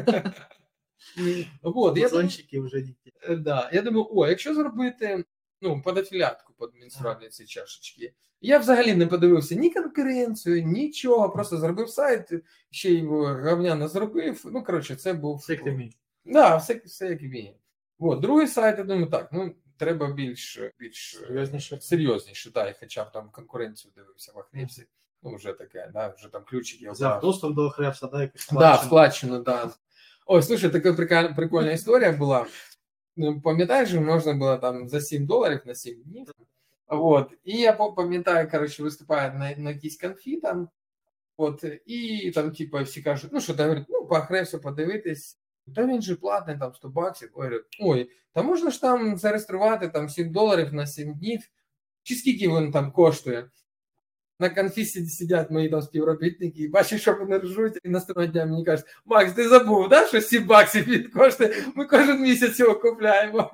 S2: Вот,
S1: амазончики вже не ті.
S2: Да, я думаю, якщо зробити, ну, під афіліатку, під менструальні ці чашечки, я взагалі не подивився ні конкуренцію, нічого, просто зробив сайт, ще його говняно зробив, ну, коротше, це був...
S1: Все як ти вмієш.
S2: Да, все як вміє. Вот, другий сайт, я думаю, так, ну, треба більш серйозніше, да, я хоча б там конкуренцію дивився в Ахревсі, ну, вже таке, да, вже там ключики.
S1: Взяв доступ до Ахревса, да, якусь
S2: складчину. Да, складчину, да. Ой, слушай, така прикольна історія була. Пам'ятаєш, можна було там за $7 на 7 днів. Вот. І я пам'ятаю, коротше, виступає на якійсь конфі там. От, і там, типу, всі кажуть, ну, що ти говорить, ну, по Ахревсу подивитись. Та він же платний, там, $100. Ой, та можна ж там зареєструвати там $7 на 7 днів. Чи скільки він там коштує? На конфі сидять мої там співробітники і бачать, що вони ржуть, і наступного дня мені кажуть, Макс, ти забув, да, що $7 він коштує? Ми кожен місяць його купляємо.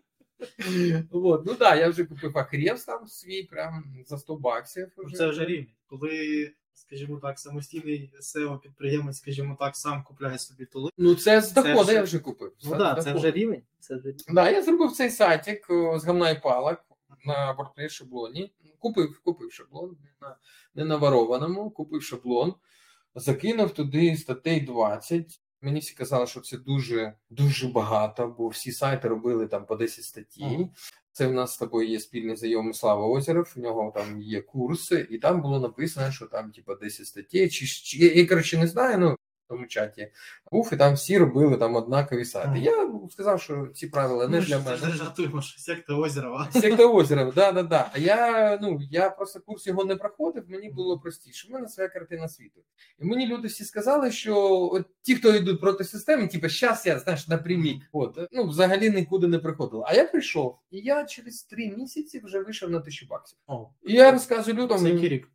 S2: Вот. Ну да, я вже купив Ахревс там свій, прям за $100.
S1: Це вже рівень. Коли, скажімо так, самостійний SEO-підприємець, скажімо так, сам купляє собі тули.
S2: Ну це з доходу я вже купив.
S1: Ну так, це вже рівень.
S2: Да, я зробив цей сайтик з говна і палок на WordPress шаблоні. Купив шаблон, не на ворованому, купив шаблон, закинув туди статей 20. Мені всі казали, що це дуже багато, бо всі сайти робили там по 10 статей. Це в нас з тобою є спільний знайомий Слава Озеров, у нього там є курси, і там було написано, що там типу 10 статей, я, коротше, не знаю, ну, в тому чаті був, і там всі робили там однакові сайти. Я сказав, що ці правила не для мене.
S1: Ми жартуємо, що секта Озерова.
S2: Секта Озерова, да. А я просто курс його не проходив, мені було простіше. У мене своя картина світу. І мені люди всі сказали, що от ті, хто йдуть проти системи, типу, щас я, знаєш, напрямік. От, ну, взагалі нікуди не приходило. А я прийшов, і я через 3 місяці вже вийшов на $1000. І я розказую людям...
S1: Це Кірік.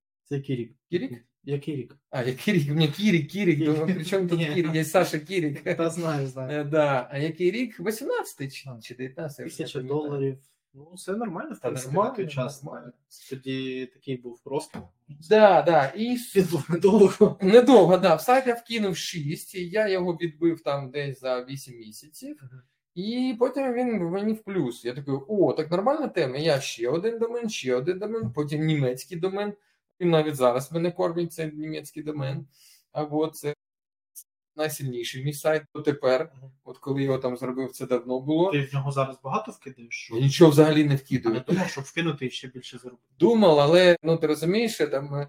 S2: Кірік?
S1: Який рік?
S2: Я Кірік, у мене Кірік. Думаю, при чому тут Кірік? Я Саша Кірік.
S1: Та знаю.
S2: Да. А який рік? 18 чи 19?
S1: $1000. Ну, це нормально, в принципі, на той час. Тоді такий був рост.
S2: Да. І
S1: був недовго.
S2: Недовго, да. В сайт я вкинув 6, і я його відбив там десь за 8 місяців. І потім він мені в плюс. Я такий, так нормальна тема. Я ще один домен, потім німецький домен. І навіть зараз мене кормить цей німецький домен. Або це найсильніший мій сайт дотепер. От коли його там зробив, це давно було.
S1: Ти в нього зараз багато вкидаєш?
S2: Я нічого взагалі не вкидаю.
S1: Я думав, щоб вкинути і ще більше зробити.
S2: Думав, але, ну ти розумієш, там,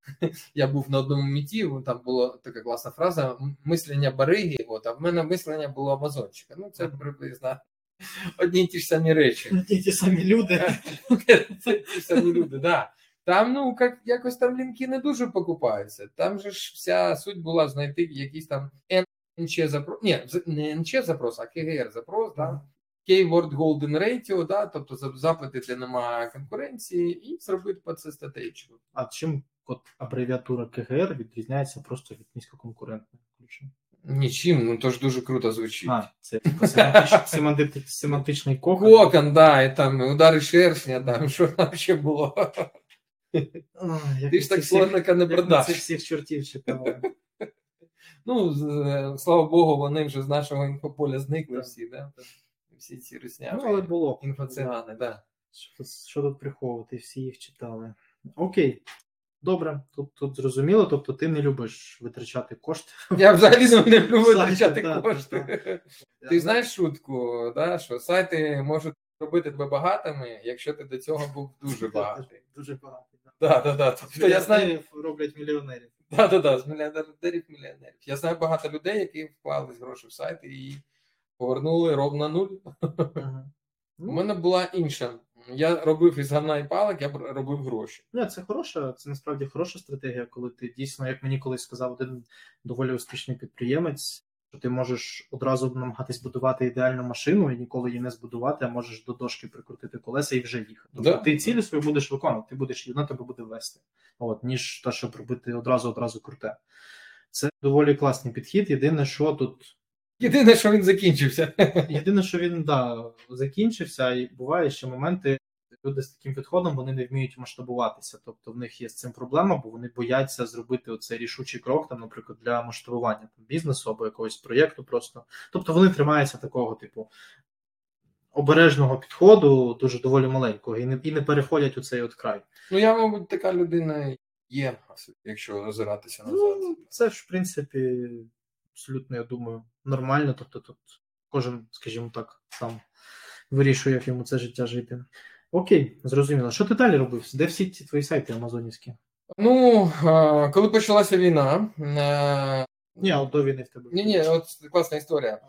S2: я був на одному міті, там була така класна фраза «мислення бариги», а в мене мислення було амазончика. Ну це приблизно одні й ті ж самі речі.
S1: Одні й ті самі люди.
S2: Це ті самі люди, да. Там, ну, якось там лінки не дуже покупаються. Там же ж вся суть була знайти якийсь там НЧ запрос, не НЧ запрос, а КГР запрос, да? Keyword Golden Ratio, да? Тобто запити, де немає конкуренції, і зробити по це статейку.
S1: А чим абревіатура КГР відрізняється просто від низькоконкурентних ключів?
S2: Нічим, ну то ж дуже круто звучить.
S1: Це семантичний кокон.
S2: Кокон, да, і там удари шершня, там, що там ще було. Ти ж так слоника не продаш.
S1: Це всіх чортів читали.
S2: Ну, слава Богу, вони вже з нашого інфополя зникли всі, да? Всі ці русняві.
S1: Ну, але було.
S2: Інфоціани, да.
S1: Що тут приховувати, всі їх читали. Окей. Добре, тут зрозуміло, тобто ти не любиш витрачати кошти.
S2: Я взагалі не люблю
S1: Сайти,
S2: витрачати
S1: так,
S2: кошти. Ти знаєш шутку, да, що сайти можуть робити тебе багатими, якщо ти до цього був дуже багатий.
S1: Дуже багатий.
S2: Да. Тобто я знаю,
S1: роблять мільйонерів.
S2: да, з мільйонерів. Я знаю багато людей, які вклали гроші в сайти і повернули ровно нуль. У мене була інша. Я робив із гамна і палок, я робив гроші.
S1: Це насправді хороша стратегія, коли ти дійсно, як мені колись сказав один доволі успішний підприємець, що ти можеш одразу намагатись будувати ідеальну машину і ніколи її не збудувати, а можеш до дошки прикрутити колеса і вже їхати. Тобто ти цілі свої будеш виконувати, ти будеш, вона тебе буде вести, ніж те, щоб робити одразу круте. Це доволі класний підхід. Єдине, що він закінчився. Єдине, що він закінчився, і буває ще моменти, люди з таким підходом, вони не вміють масштабуватися. Тобто в них є з цим проблема, бо вони бояться зробити оцей рішучий крок, там, наприклад, для масштабування бізнесу або якогось проєкту просто. Тобто вони тримаються такого, типу, обережного підходу, дуже доволі маленького, і не переходять у цей от край.
S2: Я, мабуть, така людина є, якщо озиратися назад.
S1: Це ж, в принципі, абсолютно, я думаю, нормально. Тобто тут кожен, скажімо так, сам вирішує, як йому це життя жити. Окей, зрозуміло. Що ти далі робив? Де всі ці твої сайти амазонівські?
S2: Коли почалася війна...
S1: До війни в тебе.
S2: Ні, от класна історія.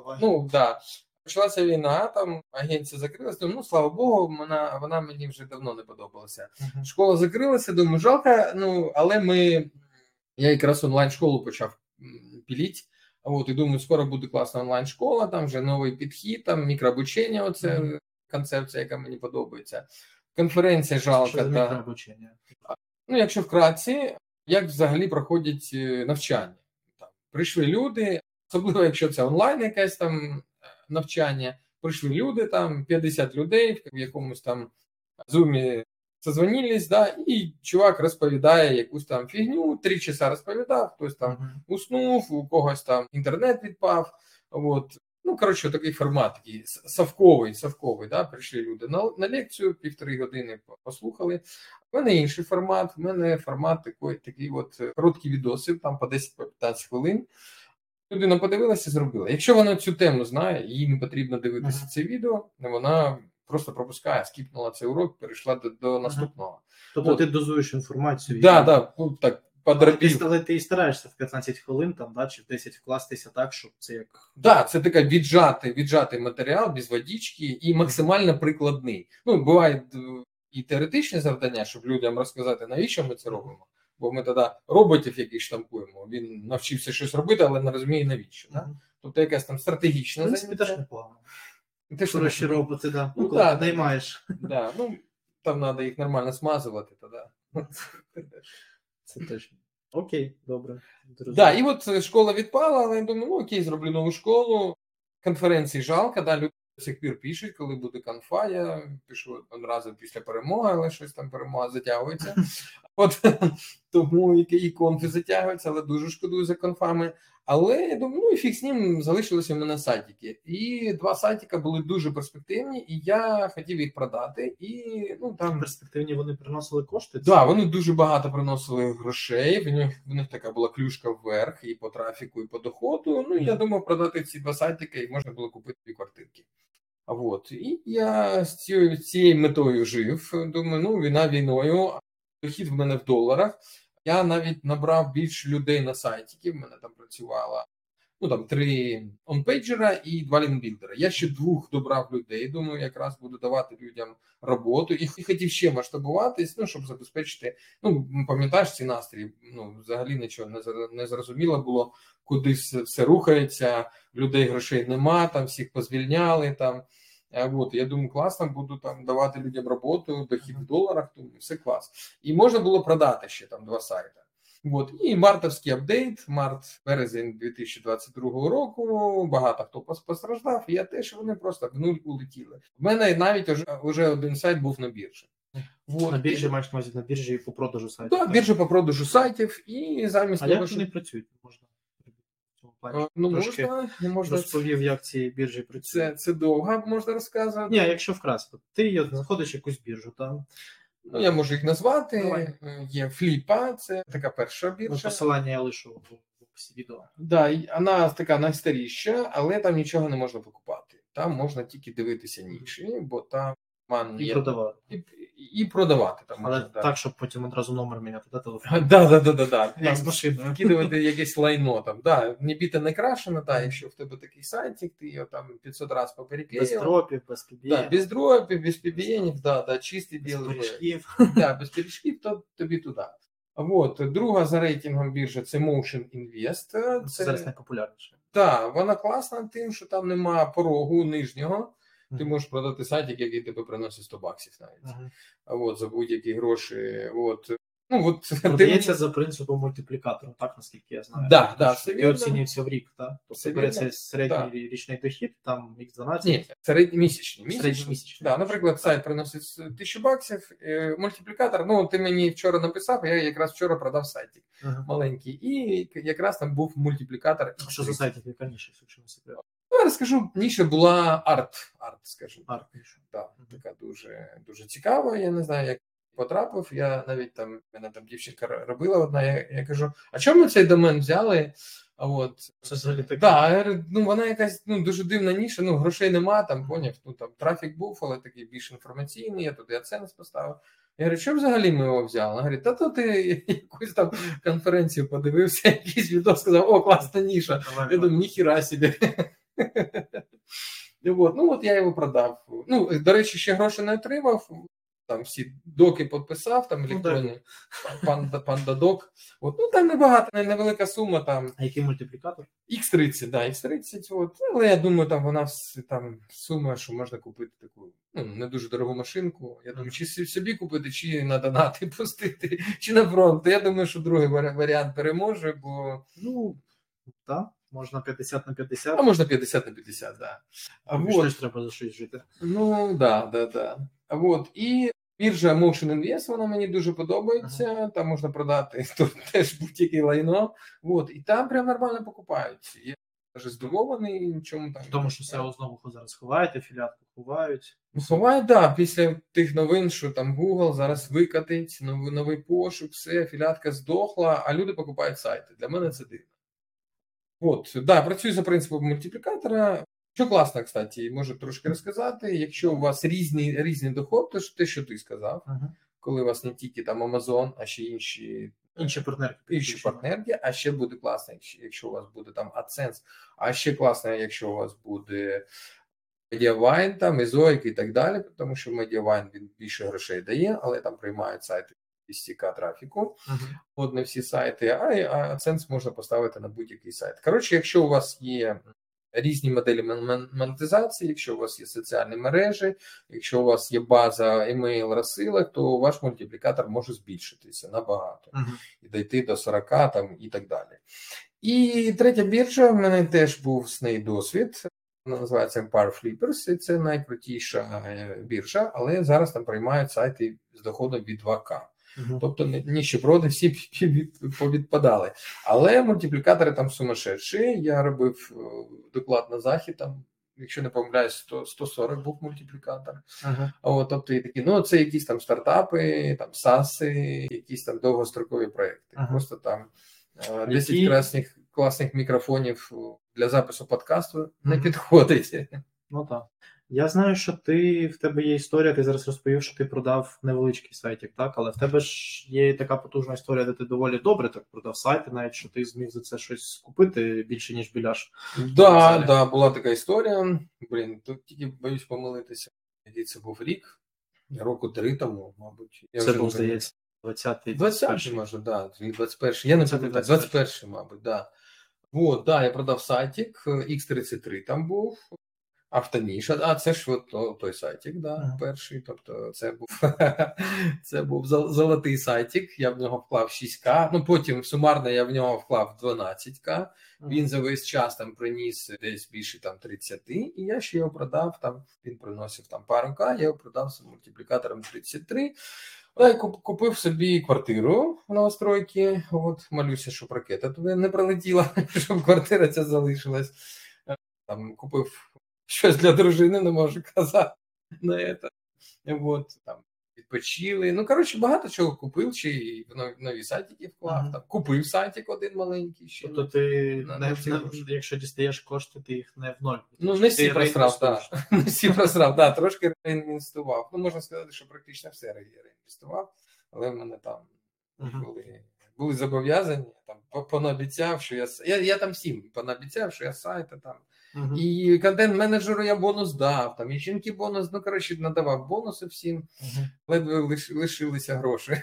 S2: Почалася війна, там агенція закрилася, слава Богу, вона мені вже давно не подобалася. Школа закрилася, думаю, жалко, але я якраз онлайн-школу почав пілити. І думаю, скоро буде класна онлайн-школа, там вже новий підхід, там мікрообучення, оце концепція, яка мені подобається. Конференція жалко.
S1: Що за мікрообучення?
S2: Якщо вкратці, як взагалі проходять навчання. Прийшли люди, особливо якщо це онлайн якесь там навчання, прийшли люди, там 50 людей в якомусь там зумі созвонились, і чувак розповідає якусь там фігню, 3 часа розповідав, хтось там уснув, у когось там інтернет відпав. Такий формат, такий совковий, прийшли люди на лекцію, 1,5 години послухали. У мене інший формат, такий короткий відоси, там по 10-15 хвилин. Людина подивилася і зробила. Якщо вона цю тему знає, їй не потрібно дивитися це відео, вона просто пропускає, скіпнула цей урок, перейшла до наступного.
S1: Тобто ти дозуєш інформацію?
S2: Так,
S1: Але ти і стараєшся в 15 хвилин чи в 10 вкластися так, щоб це як...
S2: це такий віджатий матеріал, без водички і максимально прикладний. Бувають і теоретичні завдання, щоб людям розказати, навіщо ми це робимо. Бо ми тоді роботів яких штампуємо. Він навчився щось робити, але не розуміє навіщо. Тобто якась там стратегічна
S1: заняття. Теж непогано.
S2: Хороші
S1: роботи, коли ти наймаєш.
S2: Там треба їх нормально смазувати тоді.
S1: Це теж. Окей, добре.
S2: І школа відпала, але я думаю, окей, зроблю нову школу. Конференції жалко, люди до сих пір пишуть, коли буде конфа, я пишу одразу після перемоги, але щось там перемога затягується. Тому і конфи затягуються, але дуже шкодую за конфами. Але я думаю, і фіг з ним, залишилися в мене сайтики. І 2 сайтика були дуже перспективні, і я хотів їх продати.
S1: Там перспективні вони приносили кошти?
S2: Вони дуже багато приносили грошей, в них така була клюшка вверх і по трафіку, і по доходу. Я думав продати ці 2 сайтики, і можна було купити 2 квартирки. І я з цією метою жив. Думаю, війна війною, дохід в мене в доларах. Я навіть набрав більше людей на сайті, в мене там працювало 3 онпейджера і 2 лінкбілдера. Я ще 2 добрав людей, думаю, якраз буду давати людям роботу. І хотів ще масштабуватись, щоб забезпечити, пам'ятаєш ці настрій, взагалі нічого не зрозуміло було, куди все рухається, людей грошей нема, там всіх позвільняли, там. Я думаю, класно, буду там давати людям роботу, дохід в доларах, думаю, все клас. І можна було продати ще там 2 сайти. І мартовський апдейт, березень 2022 року, багато хто постраждав, і я теж, вони просто в нуль улетіли. В мене навіть вже один сайт був на біржі.
S1: На біржі, маєш на увазі, на біржі по продажу сайтів?
S2: Так, біржа по продажу сайтів, і замість того,
S1: як вони працюють? Можна?
S2: Можна
S1: розповів, як ці біржі працюють.
S2: Це довго можна розказувати.
S1: Якщо вкратце. Ти заходиш в якусь біржу,
S2: Ну, я можу їх назвати.
S1: Давай.
S2: Є Фліпа, це така перша
S1: Ну,
S2: біржа.
S1: посилання я лишу в описі відео.
S2: Да, вона така найстаріша, але там нічого не можна покупати. Там можна тільки дивитися ніші, бо там
S1: І продавати.
S2: І продавати. Там
S1: Але
S2: можна,
S1: так, щоб потім одразу номер міняти, да, телефон?
S2: Да.
S1: Як з машиною.
S2: Вкидувати якесь лайно там. Да, не біта не крашена, та, якщо в тебе такий сайтик, ти його там 500 разів попереклеїв.
S1: Без дропів, без PBN.
S2: Да, без дропів, без PBN, да, чистий
S1: без
S2: білий.
S1: пиріжків.
S2: Да, без пиріжків, то тобі туди. Вот, друга за рейтингом біржа це Motion Invest.
S1: Це зараз найпопулярніше.
S2: Так, вона класна тим, що там нема порогу нижнього. Ти можеш продати сайтик, який тебе приносить 100 баксів навіть. От, за будь-які гроші. От. Ну, от,
S1: продається за принципом мультиплікатора, так, наскільки я знаю.
S2: Да,
S1: і оцінюється в рік, так? Тобто береться середній річний дохід, там X12.
S2: Ні, середньомісячний.
S1: Середньомісячний.
S2: Да, наприклад, сайт приносить 1000 баксів, мультиплікатор, ну, ти мені вчора написав, я якраз вчора продав сайтик маленький, і якраз там був мультиплікатор.
S1: Що за сайтик, яка ніша, якщо не секрет?
S2: Ну, я розкажу, ніша була арт, скажімо.
S1: Арт-ніша.
S2: Да, така дуже, дуже цікава, я не знаю, як потрапив, я навіть там, мене там дівчинка робила одна, я кажу, а чому ми цей домен взяли? А от,
S1: це взагалі таке.
S2: Да, ну, вона якась дуже дивна ніша, ну, грошей нема, там, поняв, ну, там, трафік був, але такий більш інформаційний, я туди AdSense поставив. Я говорю, що взагалі ми його взяли? Вона говорить, та то ти якусь там конференцію подивився, якийсь відео, сказав, о, класна ніша. Я думаю, ніхіра собі. Ну, от я його продав. Ну, до речі, ще гроші не отримав. Там всі доки підписав, там електронні панда-док. От, ну, там небагато, невелика сума. Там.
S1: А який мультиплікатор?
S2: X30, да, X30. От. Але я думаю, там вона там сума, що можна купити таку, ну, не дуже дорогу машинку. Я думаю, чи собі купити, чи на донати пустити, чи на фронт. Я думаю, що другий варіант переможе, бо...
S1: Ну, так. Можна 50/50.
S2: А можна 50/50, да.
S1: А вот треба за щось жити.
S2: Ну, да. А вот, і біржа Motion Invest, вона мені дуже подобається. Там можна продати тут теж будь-яке лайно. Вот, і там прям нормально покупають. Я навіть здивований, чому там.
S1: Тому що SEO знову зараз ховають, афіліатку ховають.
S2: Ховають, да, після тих новин, що там Google зараз викатить, новий пошук, все, афіліатка здохла, а люди покупають сайти. Для мене це дивно. От, да, працюю за принципом мультиплікатора. Що класно, кстати, можу трошки розказати. Якщо у вас різний доход, то те, що ти сказав, коли у вас не тільки там Amazon, а ще інші партнерки, а ще буде класно, якщо у вас буде там AdSense, а ще класно, якщо у вас буде Mediavine, там, Ezoic і так далі, тому що Mediavine він більше грошей дає, але там приймають сайти 200к трафіку, от не всі сайти, а AdSense можна поставити на будь-який сайт. Коротше, якщо у вас є різні моделі монетизації, якщо у вас є соціальні мережі, якщо у вас є база email розсилок, то ваш мультиплікатор може збільшитися набагато і дійти до 40 там, і так далі. І третя біржа, в мене теж був з неї досвід, вона називається Empire Flippers, і це найкрутіша біржа, але зараз там приймають сайти з доходом від 2К. Тобто ніщеброди всі повідпадали. Але мультиплікатори там сумасшедші. Я робив доклад на захід, там, якщо не помиляюсь, 140 був мультиплікатор. От, тобто, такі, ну, це якісь там стартапи, там SaaS, якісь там довгострокові проекти. Просто там 10 класних мікрофонів для запису подкасту не підходить.
S1: Ну так. Я знаю, що в тебе є історія, ти зараз розповів, що ти продав невеличкий сайтик, так? Але в тебе ж є така потужна історія, де ти доволі добре так продав сайти, навіть що ти зміг за це щось купити більше, ніж біляш.
S2: Да, була така історія. Блін, тут тільки боюсь помилитися. Який це був рік? Року 3 тому, мабуть.
S1: Це був, здається, 20-й.
S2: 20-й, може, да, 21-й. Я не пам'ятаю, 21-й, мабуть, да. Вот, да, я продав сайтик, X33 там був. Автоніша, а це ж от той сайтик, да, перший, тобто це був золотий сайтик, я в нього вклав 6К, ну потім сумарно я в нього вклав 12К, він за весь час там приніс десь більше там 30, і я ще його продав, там він приносив там пару К, я його продав з мультиплікатором 33, я купив собі квартиру в новостройці, от, молюся, щоб ракета туди не прилетіла, щоб квартира ця залишилась, там купив щось для дружини, не можу казати на це. Вот, там, відпочили. Ну, коротше, багато чого купив, чи в нові сайтики вклав. Там, купив сайтик один маленький. Ще,
S1: Тобто ти,
S2: на
S1: якщо дістаєш кошти, ти їх не в ноль.
S2: Ну, не всі просрав, так. Не всі просрав, так. Трошки реінвестував. Ну, можна сказати, що практично все реінвестував, але в мене там були зобов'язання, там понаобіцяв, що я там всім понаобіцяв, що я сайти там. І контент-менеджеру я бонус дав, там, і жінки бонус, ну, коротше, надавав бонуси всім, ледве лишилися гроші.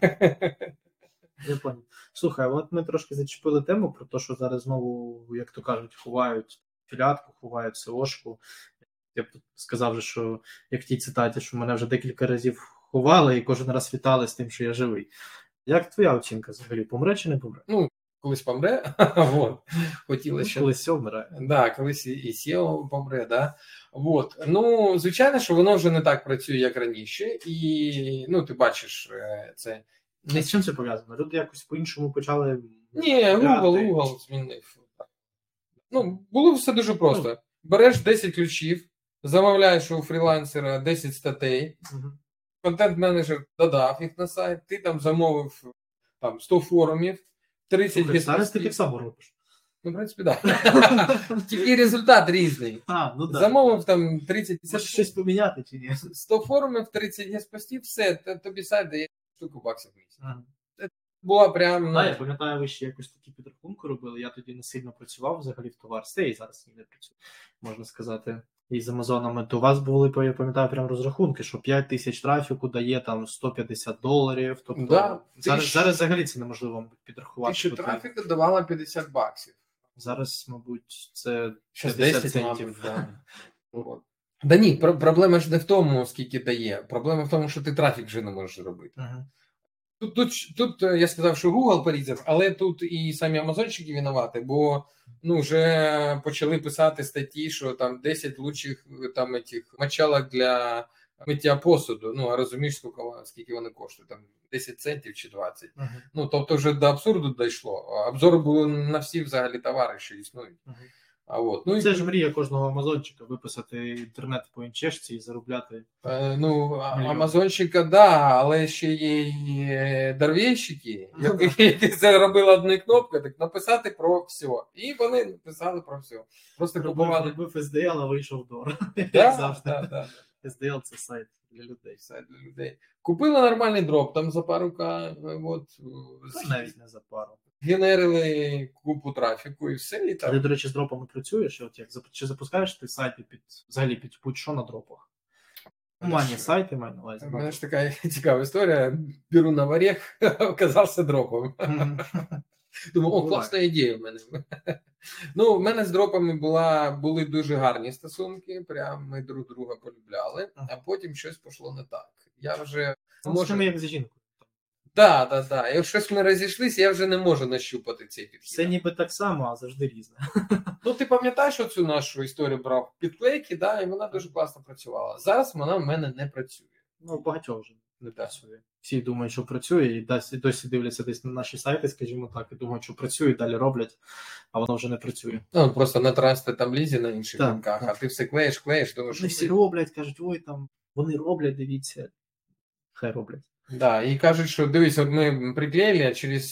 S1: Я понял. Слухай, от ми трошки зачепили тему про те, що зараз знову, як то кажуть, ховають філятку, ховають СОшку. Я б сказав, що як в тій цитаті, що мене вже декілька разів ховали і кожен раз вітали з тим, що я живий. Як твоя оцінка взагалі? Помре чи не помре?
S2: Ну, колись помре, хотілося ще.
S1: Колись SEO вмирає.
S2: Да, колись і SEO помре, да. Вот. Ну, звичайно, що воно вже не так працює, як раніше, і, ну, ти бачиш, це...
S1: Не з чим це пов'язано? Люди якось по-іншому почали...
S2: Ні, Google змінив. Ну, було все дуже просто. Береш 10 ключів, замовляєш у фрілансера 10 статей, контент-менеджер додав їх на сайт, ти там замовив там 100 форумів, 30
S1: Слухай, зараз ти так само робиш.
S2: Ну, в принципі, так. Тільки результат різний. Замовив там 30...
S1: Можеш щось поміняти чи ні?
S2: 100 форумів, 30 геспостів, все, тобі сайт дає штуку баксів в місяць. Це була прям...
S1: Так, я пам'ятаю, ви ще якось такі підрахунки робили, я тоді не сильно працював взагалі в товарстві, і зараз не працюю, можна сказати. І з Амазонами, то у вас були, я пам'ятаю, прям розрахунки, що 5 тисяч трафіку дає там $150, тобто
S2: да,
S1: зараз взагалі це неможливо підрахувати.
S2: 1000 трафіку давала $50.
S1: Зараз, мабуть, це
S2: 50 центів. Да ні, проблема ж не в тому, скільки дає, проблема в тому, що ти трафік вже не можеш робити. Тут я сказав, що Google порізав, але тут і самі амазонщики винуваті, бо ну, вже почали писати статті, що там 10 лучших там этих мочалок для миття посуду. Ну, а розумієш, скільки вони коштують, там 10 центів чи 20. Ну, тобто вже до абсурду дійшло. Обзори були на всі взагалі товари, що існують. А от, ну,
S1: це ж мрія кожного амазончика виписати інтернет по інчешці і заробляти.
S2: Ну, амазончика, да, але ще є і дорвейщики, які заробили одну кнопку, так написати про все. І вони написали про все. Просто купували.
S1: Робив SDL, а вийшов DOR.
S2: Да.
S1: SDL – це сайт для людей.
S2: Купили нормальний дроп, там за пару
S1: навіть не за пару.
S2: Генерили купу трафіку і все. І
S1: ти, до речі, з дропами працюєш? От як, чи запускаєш ти сайти взагалі під будь-що на дропах? Мані сайти, маю на увазі.
S2: У мене ж така цікава історія. Беру на варех, оказався дропом. Думаю, класна ідея в мене. Ну, в мене з дропами були дуже гарні стосунки, прям ми друг друга полюбляли, а потім щось пішло не так. Я вже...
S1: Може, як за жінкою.
S2: Так. І щось ми розійшлися, я вже не можу нащупати цей підхід.
S1: Все ніби так само, а завжди різне.
S2: Ну, ти пам'ятаєш оцю нашу історію брав підклейки, да, і вона дуже класно працювала. Зараз вона в мене не працює.
S1: Ну, багатьох вже не працює. Всі думають, що працює, і досі дивляться десь на наші сайти, скажімо так, і думають, що працює, і далі роблять, а воно вже не працює.
S2: Ну, просто на трансти там лізі на інших ринках, а ти все клеїш, думаєш,
S1: що... всі роблять, кажуть, ой, там, вони роблять, дивіться, хай роблять.
S2: Да, і кажуть, що дивись, от ми приклеїли, а через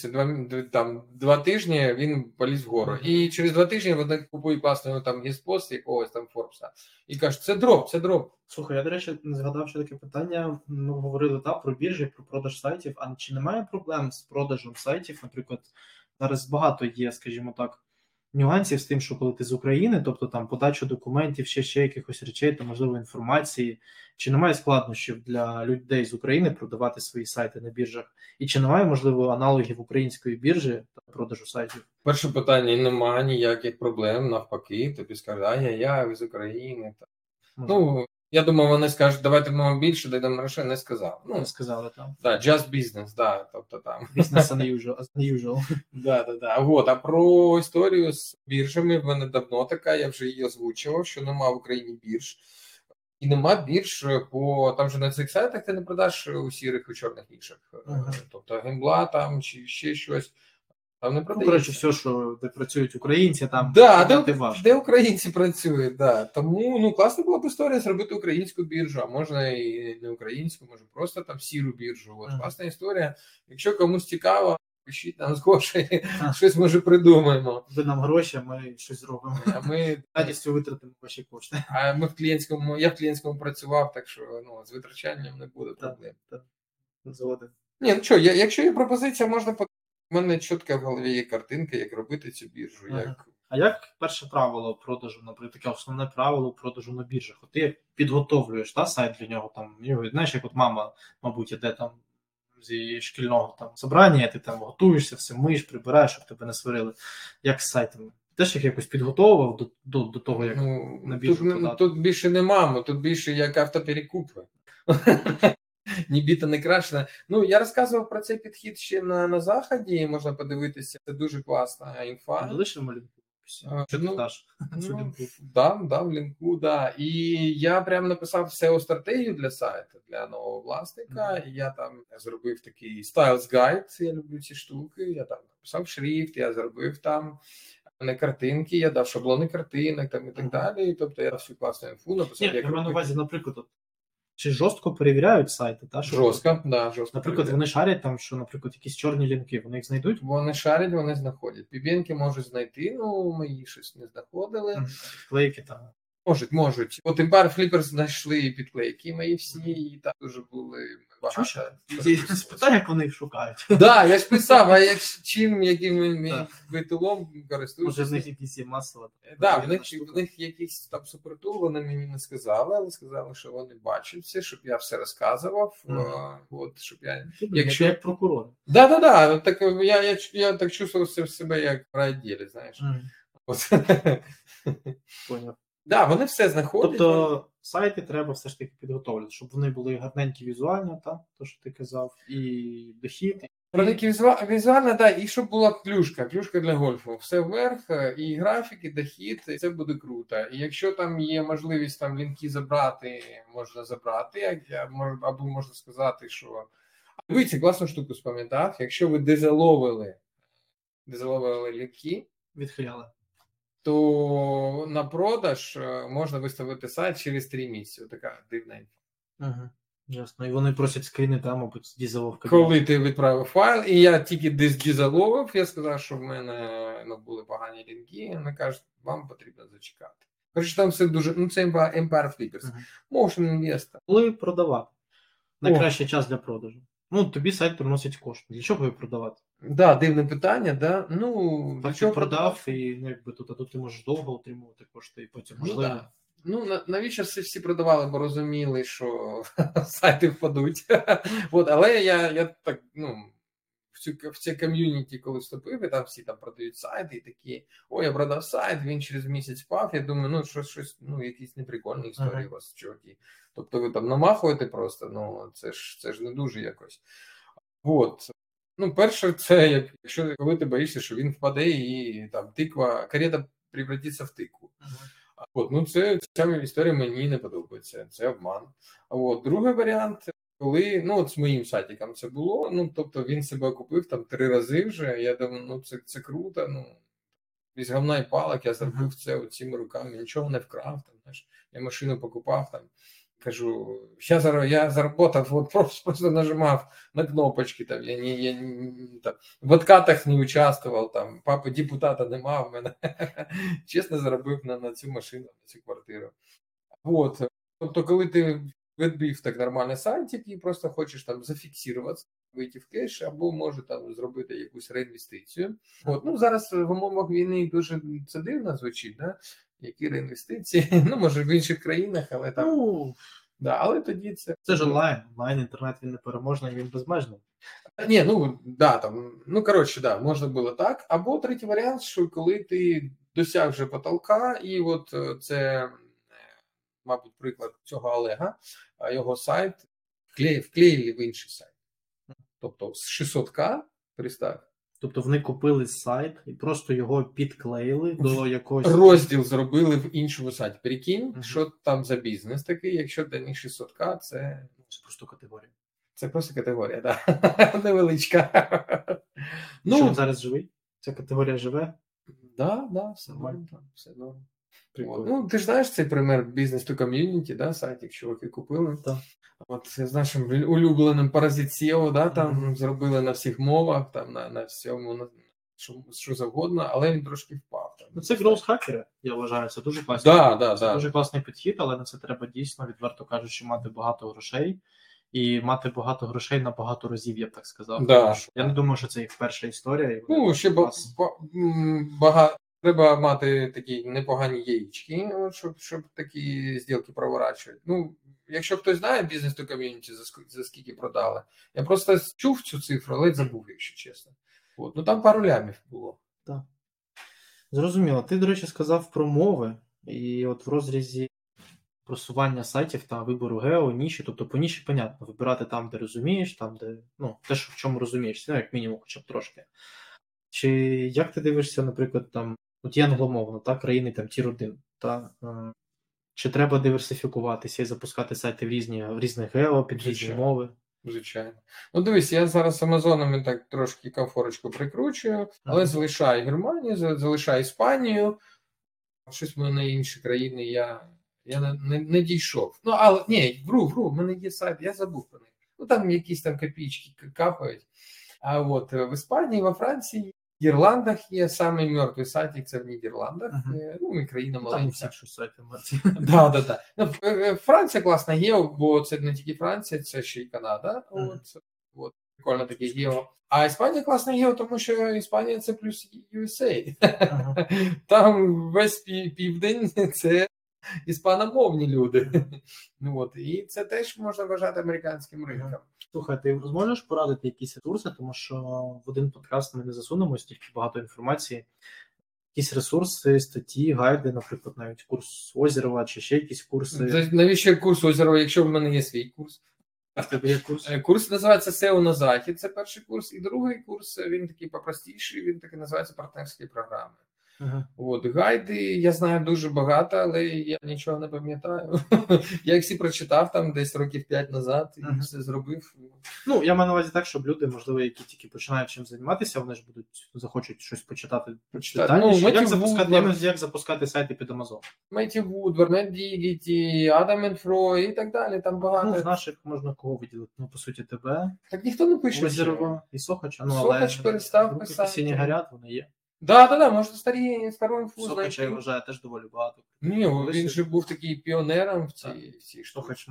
S2: 2 тижні він поліз вгору. І через 2 тижні вони купують класного там гіспост якогось там Форбса. І кажуть, це дроп.
S1: Слухай, я, до речі, не згадав ще таке питання. Ми говорили про біржі, про продаж сайтів. А чи немає проблем з продажем сайтів? Наприклад, зараз багато є, скажімо так, нюансів з тим, що коли ти з України, тобто там подача документів, ще якихось речей, то, можливо, інформації. Чи немає складнощів для людей з України продавати свої сайти на біржах? І чи немає, можливо, аналогів української біржі та продажу сайтів?
S2: Перше питання, немає ніяких проблем, навпаки, тобі скажуть, я з України. Ну, я думаю, вони скажуть, давайте ми більше дайдемо грошей, не сказав. Ну,
S1: не сказали там.
S2: Да, just business, да, тобто там.
S1: Business as usual.
S2: Да. Вот, а про історію з біржами в мене давно така, я вже її озвучував, що нема в Україні бірж. І нема бірж там же на цих сайтах ти не продаш у сірих і чорних нішах. Тобто гембла там чи ще щось. Там не
S1: Ну,
S2: продається.
S1: коротше, все, що де працюють українці, там
S2: Да,
S1: підняти важко.
S2: де українці працюють, да. Тому ну класна була б історія зробити українську біржу, а можна і не українську, може просто там сіру біржу. От класна історія. Якщо комусь цікаво, пишіть нам з Гошею, щось може придумаємо.
S1: Ви нам гроші, ми щось зробимо.
S2: А ми
S1: радістю витратимо ваші кошти.
S2: А ми я в клієнтському працював, так що ну, з витрачанням не буде проблем.
S1: Згоден.
S2: Ні, ну що, якщо є пропозиція, можна у мене чітко в голові є картинка, як робити цю біржу. Як...
S1: А як перше правило продажу, наприклад, таке основне правило продажу на біржах? От ти підготовлюєш сайт для нього, там, знаєш, як от мама, мабуть, іде там зі шкільного там собрання, ти там готуєшся, все миєш, прибираєш, щоб тебе не сварили. Як з сайтами? Теж їх якось підготовував до того, як на біржу подати?
S2: Тут більше не мама, тут більше як автоперекупи. Ні біта, не крашена. Ну, я розказував про цей підхід ще на Заході, можна подивитися, це дуже класна інфа.
S1: Залишимо лінку?
S2: Що ти даш? Да, в лінку, да. І я прям написав SEO-стратегію для сайту, для нового власника, і я там зробив такий Styles Guide, я люблю ці штуки, я там написав шрифт, я зробив там картинки, я дав шаблони картинок там і так далі, тобто я всю класну інфу написав.
S1: Ні, я маю на увазі, наприклад, чи жорстко перевіряють сайти? Та,
S2: жорстко.
S1: Наприклад, вони шарять там, що, наприклад, якісь чорні лінки, вони їх знайдуть?
S2: Вони шарять, вони знаходять. Пібінки можуть знайти, ну, мої щось не знаходили.
S1: Підклейки там.
S2: Можуть. От Empire Flippers знайшли підклейки мої всі, і там дуже були багато.
S1: Спитай, як вони їх шукають.
S2: Так, я ж писав, а яким витулом користуються.
S1: Може, в них якісь є масово.
S2: Так, в них якийсь там супертул, вони мені не сказали, але сказали, що вони бачать все, щоб я все розказував. От, щоб я...
S1: Якщо як прокурор.
S2: Так, так я так чувствував себе як в райвідділі, знаєш.
S1: Поняв.
S2: Так, вони все знаходять.
S1: Тобто сайти треба все ж таки підготовлювати, щоб вони були гарненькі візуально, то, що ти казав, і дохід.
S2: Гарненькі візуально, так, і щоб була клюшка для гольфу. Все вверх, і графік, і дохід, і це буде круто. І якщо там є можливість там лінки забрати, можна забрати, або можна сказати, що... Дивіться, класну штуку спам'ятав, якщо ви дезаловили лінки,
S1: відхиляли,
S2: то на продаж можна виставити сайт через 3 місяці. Така дивна інфа.
S1: Ясно. І вони просять скріни там, мабуть, з дізаловки.
S2: Коли ти відправив файл, і я тільки дізаловив, я сказав, що в мене були погані лінки, і вони кажуть, вам потрібно зачекати. Коротше, там все дуже, це Empire Flippers. Motion Investor.
S1: Коли продавати? Найкращий час для продажу. Тобі сайт приносить кошти. Для чого його продавати?
S2: Так, дивне питання, да.
S1: Так ти продав, і якби тут ти можеш довго отримувати кошти, і потім можливо.
S2: Навіщо всі продавали, бо розуміли, що сайти впадуть. Але я так, в цій ком'юніті, коли вступив, і там всі там продають сайти, і такі, я продав сайт, він через місяць впав, я думаю, щось, якісь неприкольні історії у вас, чуваки. Тобто ви там намахуєте просто, це ж не дуже якось. Перше, це коли ти боїшся, що він впаде і там карета превратиться в тикву. Ця історія мені не подобається, це обман. Другий варіант, коли, з моїм сайтиком це було, тобто він себе купив там 3 рази вже, я думаю, це круто, із говна і палок я зробив це цими руками, нічого не вкрав, там, знаєш, я машину покупав, там, кажу, я заработав, просто нажимав на кнопочки, там, я там, в откатах не участвував, там, папи депутата не мав, мене чесно заробив на цю машину, на цю квартиру. Тобто, коли ти відбив так нормальний сайт, і просто хочеш там зафіксуватися, вийти в кеш, або може там зробити якусь реінвестицію. Зараз в умовах війни дуже це дивно звучить, да? Які реінвестиції, може в інших країнах, але там... але тоді це...
S1: Це ж онлайн, інтернет, він непереможний, він безмежний.
S2: Можна було так. Або третій варіант, що коли ти досяг вже потолка, і це, мабуть, приклад цього Олега, його сайт вклеїли в інший сайт. Тобто з 600К, представ.
S1: Тобто вони купили сайт і просто його підклеїли до якогось...
S2: Розділ зробили в іншому сайті. Прикинь, що там за бізнес такий, якщо для них 600К, це
S1: просто категорія.
S2: Це просто категорія, так. Невеличка.
S1: Що він зараз живий? Ця категорія живе?
S2: Да, все
S1: Нормально.
S2: норм, там, все норм.
S1: Прикольно.
S2: От. Ну, ти ж знаєш цей пример Business to Community, да, сайтик чуваки купили.
S1: Так.
S2: От з нашим улюбленим Parasite SEO, да, там
S1: Мгм.
S2: зробили на всіх мовах, там на всьому, що завгодно, але він трошки впав. Там.
S1: Ну, це growth-хакери, я вважаю, це дуже класно. Це дуже класний підхід, але на це треба дійсно, відверто кажучи, мати багато грошей. І мати багато грошей на багато разів, я б так сказав.
S2: Да.
S1: Я не думаю, що це їх перша історія. І
S2: Ну, ще треба мати такі непогані яєчки, щоб такі зділки проворачувати. Ну, якщо хтось знає бізнес то ком'юніті, за скільки продали. Я просто чув цю цифру, але забув, якщо чесно. От. Ну там пару лямів було.
S1: Так. Зрозуміло. Ти, до речі, сказав про мови. І от в розрізі просування сайтів та вибору гео, ніші, тобто по ніші, понятно, вибирати там, де розумієш, там, де, ну, те, що в чому розумієшся, ну, як мінімум, хоча б трошки. Чи як ти дивишся, наприклад, там, от є англомовно, та, країни там Тір 1, та, чи треба диверсифікуватися і запускати сайти в різних гео, під різні мови?
S2: Звичайно. Ну, дивись, я зараз Амазоном так трошки комфорочку прикручую, але залишаю Германію, залишаю Іспанію. Щось в мене інші країни я не дійшов. Ну, але ні, вру, в мене є сайт, я забув про них. Ну, там якісь там копійки капають. А от в Іспанії, во Франції, в Нідерландах є самий мертвий сайтик, це в Нідерландах. Ну, і країна маленька.
S1: Там всі щось сайти мертві.
S2: Да. Ну, Франція класна гео, бо це не тільки Франція, це ще й Канада. От прикольно таке гео. А Іспанія класна гео, тому що Іспанія це плюс USA. Там весь південь це іспаномовні люди. Ну, от. І це теж можна вважати американським ринком.
S1: Слухай, ти зможеш порадити якісь ресурси, тому що в один подкаст ми не засунемо стільки багато інформації. Якісь ресурси, статті, гайди, наприклад, навіть курс Озерова чи ще якісь курси.
S2: Навіщо курс Озерова, якщо в мене є свій курс?
S1: А в тебе є курс?
S2: Курс називається SEO на захід, це перший курс. І другий курс, він такий попростіший, він такий називається партнерські програми. От, гайди я знаю дуже багато, але я нічого не пам'ятаю. Я їх всі прочитав там десь років 5 назад і все зробив.
S1: Ну, я маю на увазі так, щоб люди, можливо, які тільки починають чим займатися, вони ж захочуть щось почитати. Ну, як запускати сайти під Amazon.
S2: Меті Вудвард, NetDigity, Adam & Froy і так далі, там багато.
S1: Ну, з наших можна кого виділити? Ну, по суті, тебе.
S2: Так ніхто не пише.
S1: Озерова і Сохача. Ну,
S2: Сохач перестав писати.
S1: Пісні горять, вони є.
S2: Да, можна стару інфу знайти.
S1: Сохача, я вважаю, теж доволі багато.
S2: Ні, він же був такий піонером в цій штуці.
S1: Сохач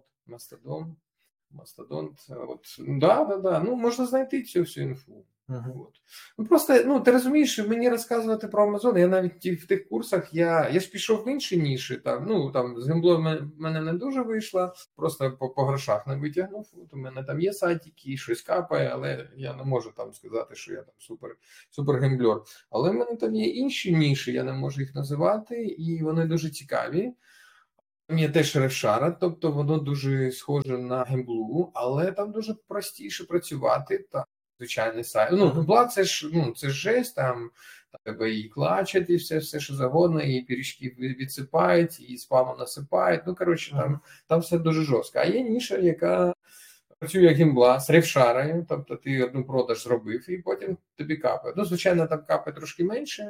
S2: Мастодонт. От. Да. Ну, можна знайти цю всю інфу.
S1: От.
S2: Ну, просто, ти розумієш, мені розказувати про Amazon, я навіть в тих курсах, я ж пішов в інші ніші, там з гемблою в мене не дуже вийшло, просто по грошах не витягнув, у мене там є сайтики, щось капає, але я не можу там сказати, що я там супер гемблер. Але в мене там є інші ніші, я не можу їх називати, і вони дуже цікаві. Там є теж рефшара, тобто воно дуже схоже на гемблу, але там дуже простіше працювати, там звичайний сайт. Ну, гембла це ж жесть, там тебе і клачать, і все що завгодно, і пиріжки відсипають, і спаму насипають. Ну, коротше, там все дуже жорстко. А є ніша, яка працює як гембла з рефшарою, тобто ти одну продаж зробив, і потім тобі капає. Ну, звичайно, там капає трошки менше.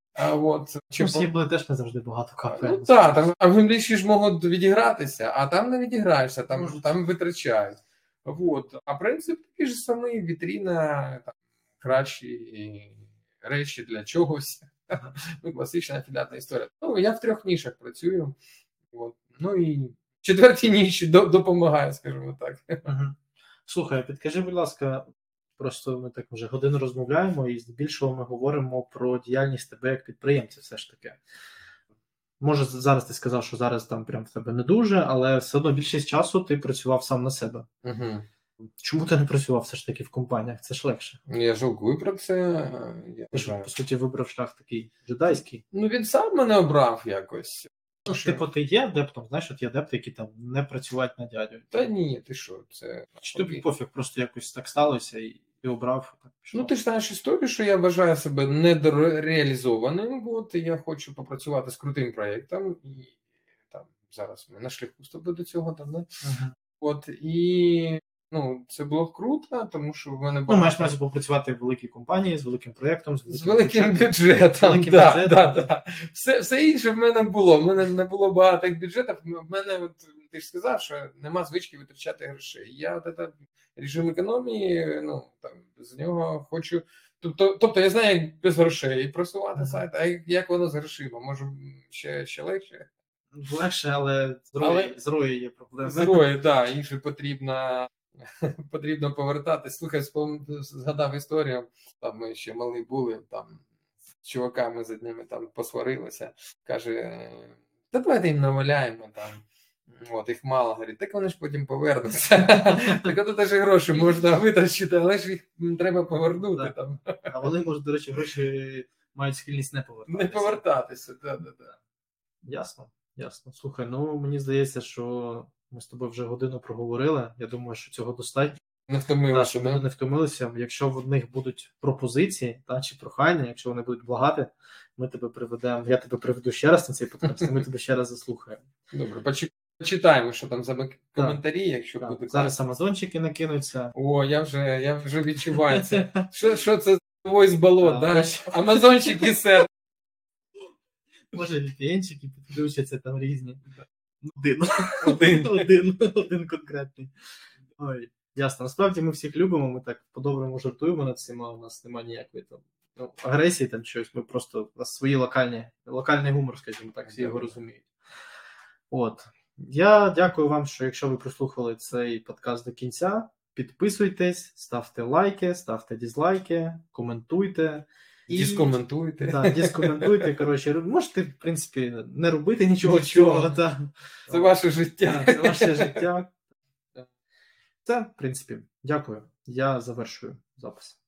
S1: З гембли теж не завжди багато капає.
S2: Ну, так, а в гемблі ж можуть відігратися, а там не відіграєшся, там витрачають. Вот. А принцип такий ж самий, вітріна, там, кращі речі для чогось. Ну, класична афіліатна історія. Ну, я в 3 нішах працюю. От. Ну і 4-й ніші допомагає, скажімо так.
S1: Слухай, підкажи, будь ласка, просто ми так вже годину розмовляємо і здебільшого ми говоримо про діяльність тебе як підприємця все ж таки. Може, зараз ти сказав, що зараз там прям в тебе не дуже, але все одно більшість часу ти працював сам на себе. Чому ти не працював все ж таки в компаніях? Це ж легше.
S2: Я жалкую про це.
S1: Ти ж, по суті, вибрав шлях такий джедайський.
S2: Ну, він сам мене обрав якось.
S1: Ну, типу, ти є адептом, знаєш, от є адепти, які там не працюють на дядю.
S2: Та ні, ти що, це...
S1: Чи тобі пофіг, просто якось так сталося і обрав? Так,
S2: ну, ти ж знаєш історію, що я вважаю себе недореалізованим, от, і я хочу попрацювати з крутим проєктом, і там зараз ми на шляху з тобою до цього, там, не? От, і ну, це було круто, тому що в мене
S1: Ну, маєш на увазі попрацювати в великій компанії, з великим проєктом,
S2: з великим бюджетом.
S1: Великим
S2: Да,
S1: бюджетом.
S2: да. Все інше в мене було. В мене не було багатих бюджетів. В мене, от, ти ж сказав, що нема звички витрачати грошей. Я от це режим економії, ну, там, з нього хочу. Тобто я знаю, як без грошей просувати сайт, а як воно з грошима? Може, ще легше?
S1: Легше, але з ROI є проблеми.
S2: З ROI, да, інше потрібно повертатись. Слухай, згадав історію, там ми ще малі були, там з чуваками з одними там посварилися. Каже, та давайте їм наваляємо там. От, їх мало, говорить, так вони ж потім повернуться. Так от теж гроші можна витрачити, але ж їх треба повернути. Там.
S1: А вони, може, до речі, гроші мають схильність не повертатися.
S2: Не повертатися, так.
S1: Ясно. Слухай, ну мені здається, що ми з тобою вже годину проговорили. Я думаю, що цього достатньо.
S2: Не втомилися,
S1: да? Не втомилися. Якщо в них будуть пропозиції чи прохання, якщо вони будуть благати, ми тебе приведемо. Я тебе приведу ще раз на цей подкаст, і ми тебе ще раз заслухаємо.
S2: Добре, почитаємо, що там за коментарі, якщо буде.
S1: Зараз амазончики накинуться.
S2: О, я вже відчуваю це. Що це voice болот, да? Амазончики, сер.
S1: Може, VPN-чики підключаться там різні. Один конкретний. Ой, ясно. Насправді ми всіх любимо, ми так по-доброму жартуємо над цим, а у нас немає ніякої там агресії, там щось. Ми просто у нас свої локальний гумор, скажімо так, всі його розуміють. От. Я дякую вам, що якщо ви прослухали цей подкаст до кінця, підписуйтесь, ставте лайки, ставте дізлайки, коментуйте.
S2: Дискоментуйте.
S1: Дискоментуйте, коротше, можете, в принципі, не робити нічого.
S2: Це ваше життя.
S1: Це ваше життя. Це, в принципі, дякую. Я завершую запис.